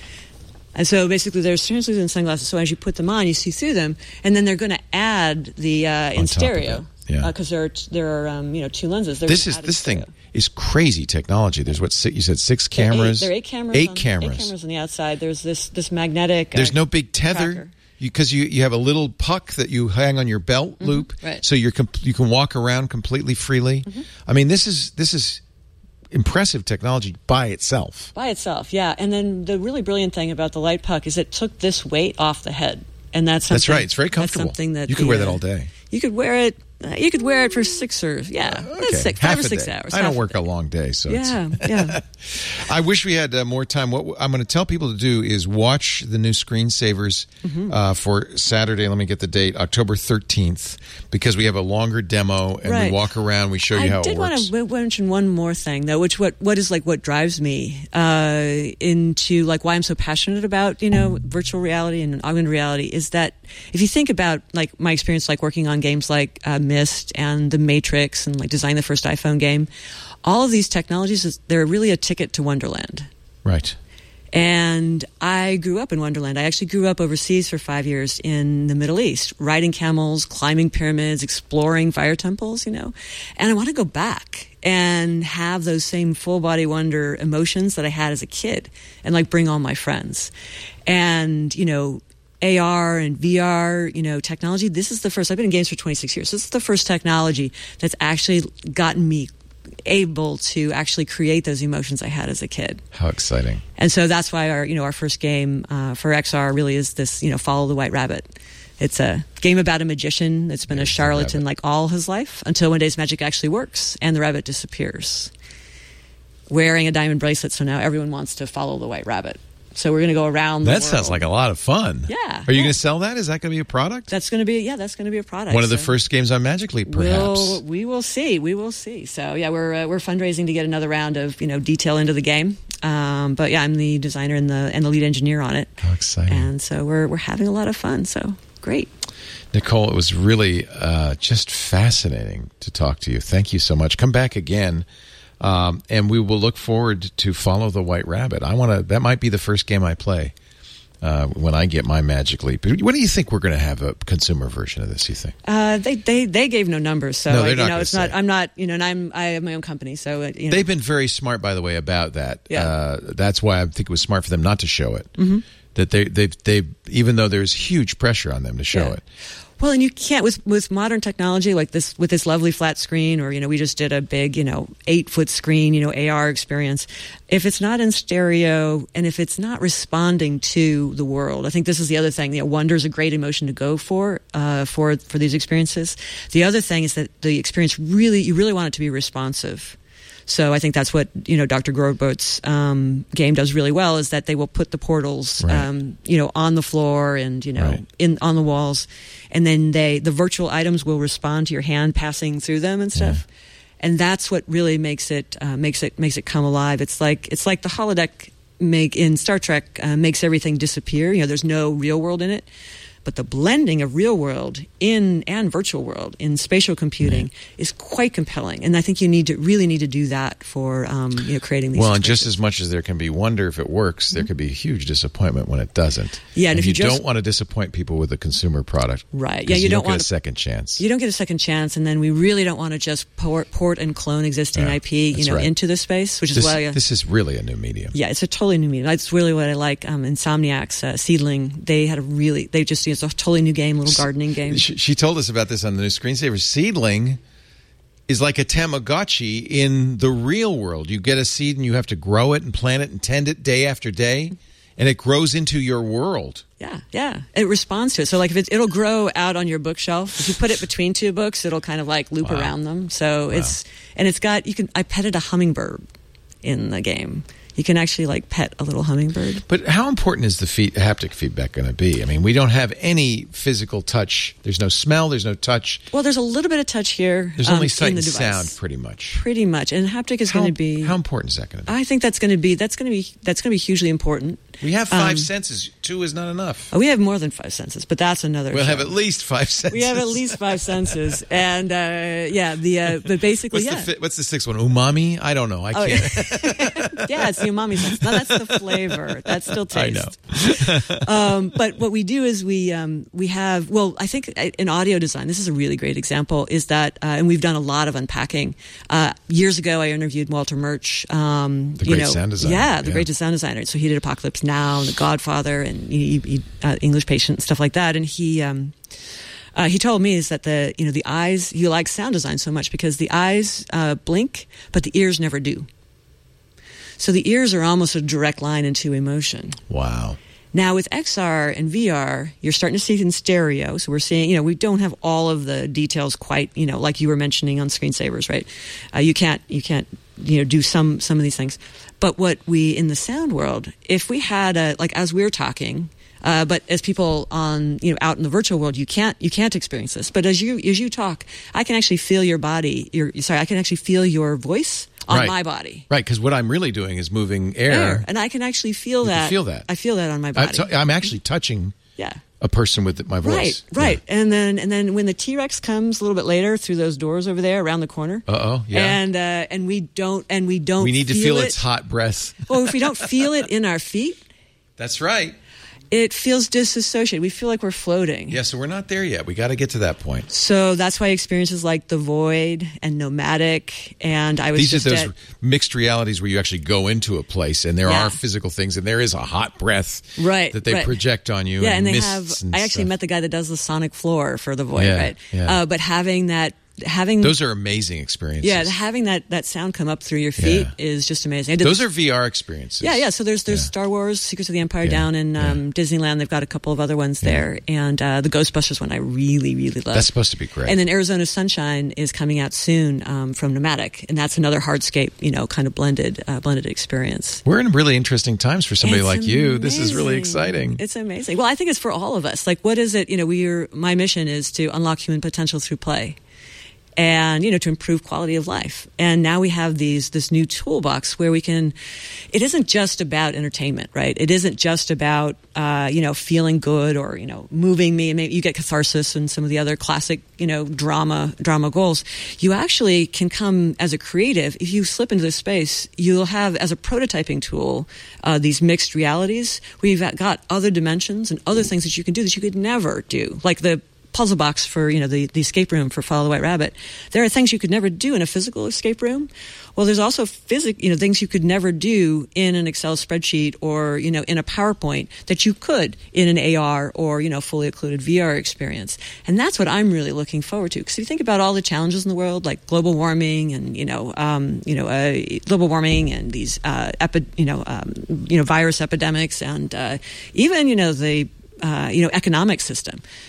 And so basically there's translucent sunglasses, so as you put them on, you see through them, and then they're going to add the, uh, in On top of stereo. it, yeah. Because there are, t- there are um, you know, two lenses. They're This gonna is add in this thing stereo. is crazy technology. There's what si- you said six There are eight- cameras. There are eight cameras. Eight on, cameras. Eight cameras on the outside. There's this, this magnetic. There's uh, no big tether tracker. because you, you have a little puck that you hang on your belt loop, Mm-hmm. Right. so you're com- you can walk around completely freely. Mm-hmm. I mean, this is this is impressive technology by itself. By itself, yeah. And then the really brilliant thing about the light puck is it took this weight off the head. And that's something, That's right. It's very that's comfortable. something that You could the, wear that uh, all day. You could wear it. Uh, you could wear it for six or yeah, Okay, six, half five or a six day. hours. I half don't a work day. a long day, so it's, Yeah, yeah. I wish we had uh, more time. What I'm going to tell people to do is watch the new Screensavers Mm-hmm. uh, for Saturday. Let me get the date, October thirteenth, because we have a longer demo and Right. we walk around. We show you I how did it want works. to w- mention one more thing, though, which what what is like what drives me uh, into like why I'm so passionate about you know virtual reality and augmented reality is that if you think about like my experience like working on games like uh, Myst and The Matrix and like designing the first iPhone game, all of these technologies is, they're really a ticket to Wonderland. Right. And I grew up in Wonderland. I actually grew up overseas for five years in the Middle East, riding camels, climbing pyramids, exploring fire temples, you know. And I want to go back and have those same full body wonder emotions that I had as a kid and like bring all my friends. And, you know, A R and V R, you know, technology, this is the first, I've been in games for twenty-six years. This is the first technology that's actually gotten me able to actually create those emotions I had as a kid. How exciting. And so that's why our, you know, our first game uh, for X R really is this, you know, Follow the White Rabbit. It's a game about a magician that's been There's a the charlatan rabbit. like all his life until one day his magic actually works and the rabbit disappears. Wearing a diamond bracelet, so now everyone wants to follow the White Rabbit. So we're going to go around the That world. sounds like a lot of fun. Yeah, Are you yeah. going to sell that? Is that going to be a product? That's going to be, yeah, that's going to be a product. One of the So first games on Magic Leap, perhaps. We'll, we will see. We will see. So yeah, we're uh, we're fundraising to get another round of you know detail into the game. Um, but yeah, I'm the designer and the and the lead engineer on it. How exciting. And so we're we're having a lot of fun. So great. Nicole, it was really uh, just fascinating to talk to you. Thank you so much. Come back again, um, and we will look forward to Follow the White Rabbit. I want to. That might be the first game I play uh, when I get my Magic Leap. When do you think we're going to have a consumer version of this? You think? Uh, they they they gave no numbers, so No, they're you not know gonna it's not. say. I'm not. You know, and I'm I have my own company, so uh, you know. They've been very smart, by the way, about that. Yeah. Uh, that's why I think it was smart for them not to show it. Mm-hmm. That they they they even though there's huge pressure on them to show Yeah. it. Well, and you can't with with modern technology like this, with this lovely flat screen, or you know, we just did a big, you know, eight foot screen, you know, A R experience. If it's not in stereo and if it's not responding to the world, I think this is the other thing. You know, wonder is a great emotion to go for uh, for for these experiences. The other thing is that the experience really, you really want it to be responsive. So I think that's what, you know, Doctor Grobot's um, game does really well, is that they will put the portals, Right. um, you know, on the floor and, you know, Right. in on the walls. And then they the virtual items will respond to your hand passing through them and stuff. Yeah. And that's what really makes it uh, makes it makes it come alive. It's like it's like the holodeck make in Star Trek uh, makes everything disappear. You know, there's no real world in it. But the blending of real world in and virtual world in spatial computing right. is quite compelling, and I think you need to really need to do that for um, you know creating these. Well, and just as much as there can be wonder if it works, mm-hmm. there could be a huge disappointment when it doesn't. Yeah, and, and if you, you just, don't want to disappoint people with a consumer product, right? Yeah, you, you don't, don't get want a second chance. You don't get a second chance, and then we really don't want to just port, port and clone existing yeah, I P, you know, right. into the space, which this, is why uh, this is really a new medium. Yeah, it's a totally new medium. That's really what I like. Um, Insomniac's uh, Seedling, they had a really, they just used a totally new game. Little gardening game. She, she told us about this on the new Screensaver. Seedling is like a Tamagotchi in the real world. You get a seed and you have to grow it and plant it and tend it day after day, and it grows into your world. Yeah, yeah. It responds to it. So, like, if it, it'll grow out on your bookshelf. If you put it between two books, it'll kind of like loop wow. around them. So wow. it's and it's got you can. I petted a hummingbird in the game. You can actually like pet a little hummingbird. But how important is the feed, haptic feedback going to be? I mean, we don't have any physical touch. There's no smell. There's no touch. Well, there's a little bit of touch here. There's only um, sight in the and device. sound, pretty much. Pretty much, and haptic is how, going to be. How important is that going to be? I think that's going to be. That's going to be. That's going to be hugely important. We have five um, senses. Two is not enough. Oh, we have more than five senses, but that's another. We'll show. have at least five senses. We have at least five senses, and uh, yeah, the uh, but basically, what's yeah. The fi- what's the sixth one? Umami? I don't know. I oh, can't. Yeah. yeah, it's the umami sense. No, that's the flavor. That's still taste. I know. um, but what we do is we um, we have. Well, I think in audio design, this is a really great example. Is that, uh, and we've done a lot of unpacking. Uh, years ago, I interviewed Walter Murch. Um, the you great know, sound designer. Yeah, the yeah. great sound designer. So he did Apocalypse Now, and The Godfather, and he, he, uh, English Patient, stuff like that. And he. Um, Uh, he told me is that the you know the eyes he likes sound design so much because the eyes uh, blink but the ears never do. So the ears are almost a direct line into emotion. Wow. Now with X R and V R, you're starting to see it in stereo. So we're seeing, you know, we don't have all of the details quite, you know, like you were mentioning on Screensavers, right? Uh, you can't, you can't, you know, do some some of these things. But what we in the sound world, if we had a like as we're talking. Uh, but as people on, you know, out in the virtual world, you can't, you can't experience this. But as you, as you talk, I can actually feel your body. Your, sorry, I can actually feel your voice on right. my body. Right, because what I'm really doing is moving air, air. And I can actually feel you that. Can feel that. I feel that on my body. I, I'm actually touching. Yeah. A person with my voice. Right, right. Yeah. And then and then when the T-Rex comes a little bit later through those doors over there around the corner. Uh-oh, yeah. And uh, and we don't and we don't We need feel to feel it. its hot breath. Well, if we don't feel it in our feet. That's right. It feels disassociated. We feel like we're floating. Yeah, so we're not there yet. We got to get to that point. So that's why experiences like The Void and Nomadic and I was These just are those at, mixed realities where you actually go into a place and there yeah. are physical things and there is a hot breath right, that they right. project on you. Yeah, and, and they mists have. and I actually stuff. met the guy that does the sonic floor for The Void, yeah, right? Yeah. Uh, but having that. Having those are amazing experiences. Yeah, having that, that sound come up through your feet yeah. is just amazing. I did those this, are V R experiences. Yeah, yeah. So there's there's yeah. Star Wars, Secrets of the Empire yeah. down in um, yeah. Disneyland. They've got a couple of other ones yeah. there, and uh, the Ghostbusters one I really really love. That's supposed to be great. And then Arizona Sunshine is coming out soon um, from Nomadic, and that's another hardscape, you know, kind of blended uh, blended experience. We're in really interesting times for somebody it's like amazing. you. This is really exciting. It's amazing. Well, I think it's for all of us. Like, what is it? You know, we're my mission is to unlock human potential through play. And, you know, to improve quality of life. And now we have these, this new toolbox where we can, it isn't just about entertainment, right? It isn't just about, uh, you know, feeling good or, you know, moving me. Maybe you get catharsis and some of the other classic, you know, drama, drama goals. You actually can come as a creative. If you slip into this space, you'll have as a prototyping tool, uh, these mixed realities where you've got other dimensions and other things that you can do that you could never do. Like the puzzle box for, you know, the, the escape room for Follow the White Rabbit. There are things you could never do in a physical escape room. Well, there's also physic, you know, things you could never do in an Excel spreadsheet or, you know, in a PowerPoint that you could in an A R or, you know, fully occluded V R experience. And that's what I'm really looking forward to. Because if you think about all the challenges in the world, like global warming and, you know, um, you know, uh, global warming and these, uh, epi- you know, um, you know, virus epidemics and uh, even, you know, the, uh, you know, economic system.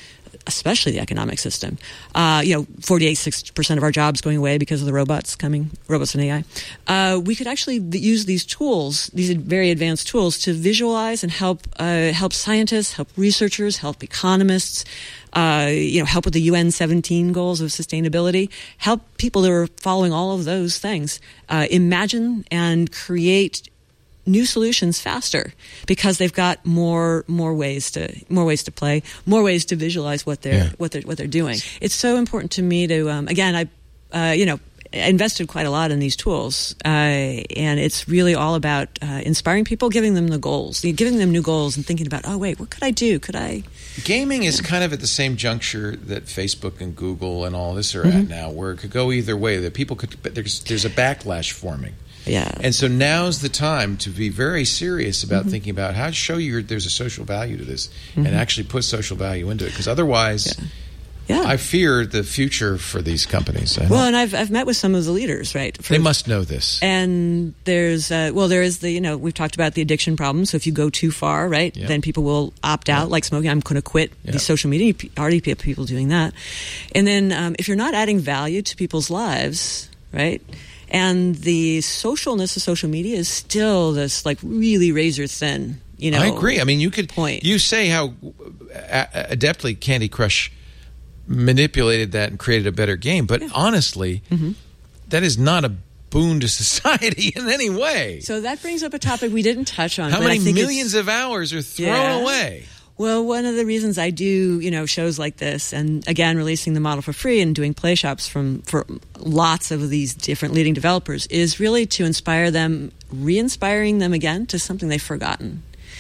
especially the economic system. Uh, you know, forty-eight, six percent of our jobs going away because of the robots coming, robots and A I. Uh, we could actually use these tools, these very advanced tools, to visualize and help uh, help scientists, help researchers, help economists, uh, you know, help with the U N seventeen goals of sustainability, help people that are following all of those things uh, imagine and create new solutions faster because they've got more more ways to more ways to play, more ways to visualize what they're Yeah. what they're what they're doing. It's so important to me to um, again I uh, you know invested quite a lot in these tools, uh, and it's really all about uh, inspiring people, giving them the goals, giving them new goals, and thinking about, oh wait, what could I do? Could I? Gaming is kind of at the same juncture that Facebook and Google and all this are Mm-hmm. at now, where it could go either way. That people could, but there's there's a backlash forming. Yeah. And so now's the time to be very serious about Mm-hmm. thinking about how to show you there's a social value to this and actually put social value into it. Because otherwise, Yeah. I fear the future for these companies. I Well, don't- and I've I've met with some of the leaders, right? For- they must know this. And there's, uh, well, there is the, you know, we've talked about the addiction problem. So if you go too far, right, Yeah. then people will opt out, like smoking. I'm going to quit Yeah. the social media. You already have people doing that. And then um, if you're not adding value to people's lives, right, and the socialness of social media is still this, like, really razor thin, you know. I agree. I mean, you could point. you say how a- adeptly Candy Crush manipulated that and created a better game, but honestly, Mm-hmm. that is not a boon to society in any way. So that brings up a topic we didn't touch on. How but I many think it's- millions of hours are thrown Yeah. away? Well, one of the reasons I do, you know, shows like this, and again, releasing the model for free and doing play shops from for lots of these different leading developers, is really to inspire them, re-inspiring them again to something they've forgotten.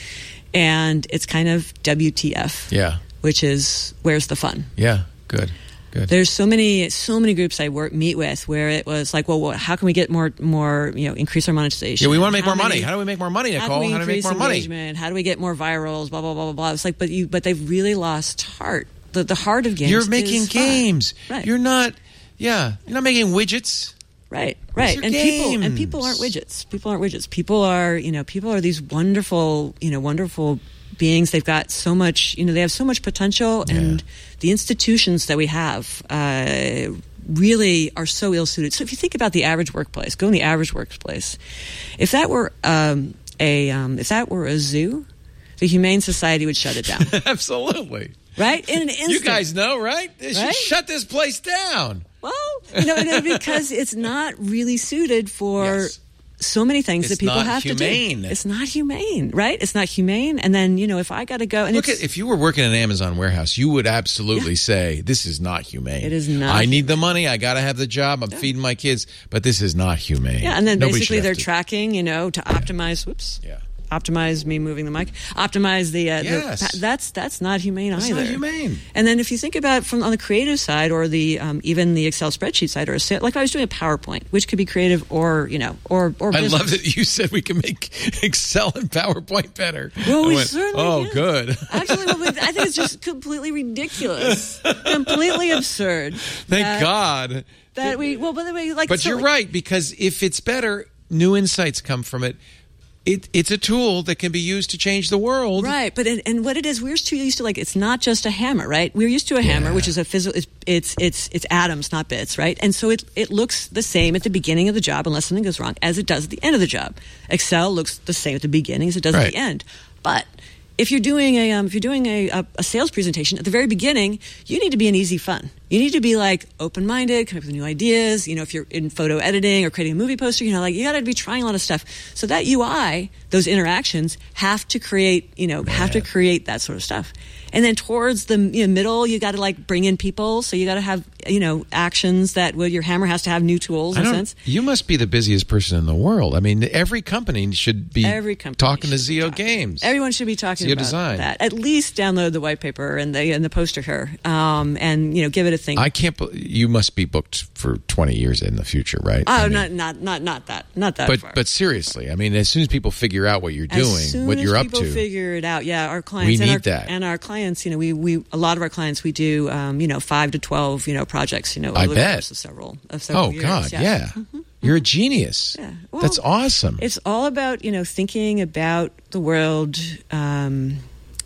And it's kind of W T F, Yeah, which is where's the fun? yeah, good, good. There's so many, so many groups I work meet with where it was like, well, what, how can we get more, more, you know, increase our monetization? Yeah, we want to make How more money. many- How do we make more money, Nicole? How do we How do we make increase more money? engagement? How do we get more virals? Blah blah blah blah blah. It's like, but you, but they've really lost heart. The the heart of games. You're making is fun. games. right? You're not. Yeah, you're not making widgets. right, right. your And people and games. people aren't widgets. People aren't widgets. People are, you know, people are these wonderful, you know, wonderful beings. They've got so much, you know, they have so much potential, and the institutions that we have uh, really are so ill-suited. So if you think about the average workplace, go in the average workplace. If that were um, a um, if that were a zoo, the Humane Society would shut it down. Absolutely. Right? In an instant. You guys know, right? They should Right? shut this place down. Well, you know, no, because it's not really suited for Yes. so many things It's that people not have humane. to do. It's not humane, right? It's not humane. And then, you know, if I got to go and Look it's, at if you were working in an Amazon warehouse, you would absolutely say this is not humane. It is not I need the money. I got to have the job. I'm feeding my kids, but this is not humane. yeah, and then Nobody basically should they're have to- tracking, you know, to optimize. Whoops. Yeah. Optimize me moving the mic. Optimize the. Uh, Yes. the that's that's not humane It's either. not humane. And then if you think about from on the creative side, or the um, even the Excel spreadsheet side, or a sa- like I was doing a PowerPoint, which could be creative or you know or or. I business. love that you said we can make Excel and PowerPoint better. Well, I we went, certainly Oh, can. good. Actually, well, I think it's just completely ridiculous, completely absurd. Thank that, God. that we. Well, by the way, like, But so, you're like, right, because if it's better, new insights come from it. It, it's a tool that can be used to change the world. Right, but and, and what it is, we're too used to like it's not just a hammer, right? We're used to a hammer, Yeah. which is a physical. It's, it's it's it's atoms, not bits, right? And so it it looks the same at the beginning of the job, unless something goes wrong, as it does at the end of the job. Excel looks the same at the beginning as it does Right. at the end, but. If you're doing a um, if you're doing a, a, a sales presentation at the very beginning, you need to be an easy fun. You need to be like open minded, come up with new ideas. You know, if you're in photo editing or creating a movie poster, you know, like you got to be trying a lot of stuff. So that U I, those interactions, have to create, you know, have to create that sort of stuff. And then towards the you know, middle, you got to like bring in people. So you got to have you know actions that well, your hammer has to have new tools I in a don't, sense. you must be the busiest person in the world. I mean, every company should be Every company talking to should be Zeo talking. Games. Everyone should be talking Zeo about Design. that. At least download the white paper and the and the poster here, um, and you know give it a think. I can't. bel- You must be booked for twenty years in the future, right? oh, I mean, not not not not that not that But far. but seriously, I mean, as soon as people figure out what you're As doing, soon what as you're up people to, figure it out. Yeah, our clients. We and need our, that. And our clients, you know, we, we a lot of our clients we do, um, you know, five to twelve, you know, projects. You know, I over the bet. course of several of several oh years. God, yeah, Mm-hmm. you're a genius. Yeah. Well, That's awesome. It's all about you know thinking about the world. Um,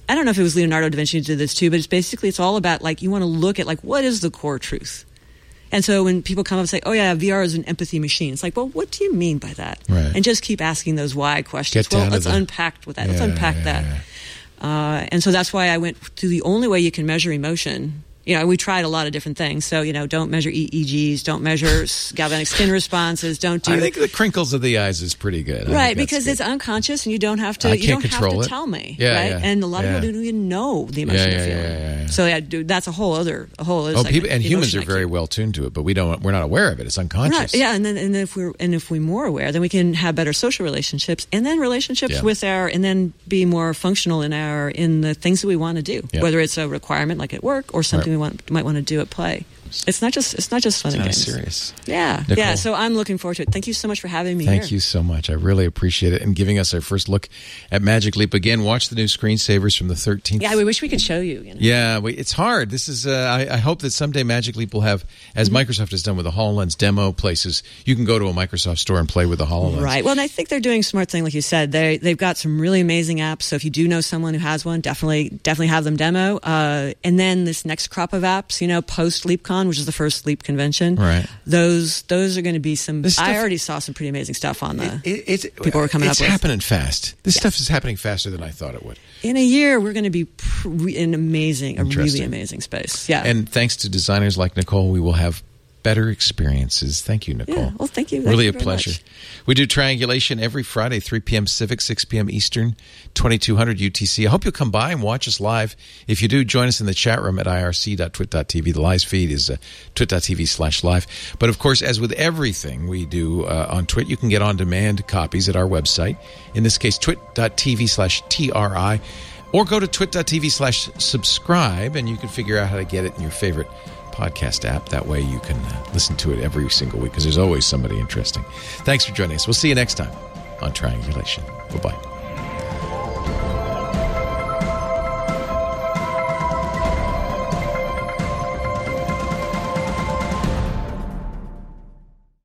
I don't know if it was Leonardo da Vinci who did this too, but it's basically, it's all about like, you want to look at like, what is the core truth? And so when people come up and say, oh yeah, V R is an empathy machine, it's like, well, what do you mean by that? Right. And just keep asking those why questions. Get well, down to let's the- unpack with that. Yeah, let's unpack yeah, that. yeah. Uh, and so that's why I went to the only way you can measure emotion. You know, we tried a lot of different things. So, you know, don't measure E E Gs, don't measure galvanic skin responses, don't do... I think the crinkles of the eyes is pretty good. I Right, think that's because good. it's unconscious and you don't have to, I you can't don't control have to it. tell me. Yeah, right? yeah, And a lot yeah. of people don't even know the emotion Yeah, they're yeah, feeling. yeah, yeah, yeah. So yeah, dude, that's a whole other, a whole other Oh, segment, people and the humans are emotion very I Q. well tuned to it, but we don't. We're not aware of it. It's unconscious. Right, yeah, and then and if we're and if we're more aware, then we can have better social relationships, and then relationships Yeah. with our, and then be more functional in our in the things that we want to do, Yeah. whether it's a requirement like at work or something Right. we want might want to do at play. It's not just it's not just fun and Kinda games. serious. Yeah, Nicole. yeah. So I'm looking forward to it. Thank you so much for having me Thank here. you so much. I really appreciate it and giving us our first look at Magic Leap. Again, watch the new screensavers from the thirteenth. Yeah, we wish we could show you. you know? Yeah, we, it's hard. This is. Uh, I, I hope that someday Magic Leap will have, as Microsoft has done with the HoloLens demo places, you can go to a Microsoft store and play with the HoloLens. Right. Well, and I think they're doing a smart thing, like you said. They they've got some really amazing apps. So if you do know someone who has one, definitely definitely have them demo. Uh, and then this next crop of apps, you know, post LeapCon, which is the first Leap convention. Right. Those those are going to be some. This stuff- I already saw some pretty amazing stuff on the. It, it's, People were coming it's up with. happening fast. This stuff is happening faster than I thought it would. In a year, we're going to be pr- in amazing, a really Interesting. amazing space. Yeah. And thanks to designers like Nicole, we will have better experiences. Thank you, Nicole. Yeah, well, thank you. Thank Really you a very pleasure. much. We do Triangulation every Friday, three p.m. Pacific, six p.m. Eastern, twenty-two hundred U T C. I hope you'll come by and watch us live. If you do, join us in the chat room at I R C dot twit dot t v. The live feed is uh, twit dot t v slash live. But, of course, as with everything we do uh, on Twit, you can get on-demand copies at our website. In this case, twit dot t v slash T R I. Or go to twit dot t v slash subscribe, and you can figure out how to get it in your favorite podcast app. That way you can uh, listen to it every single week because there's always somebody interesting. Thanks for joining us. We'll see you next time on Triangulation. Bye-bye.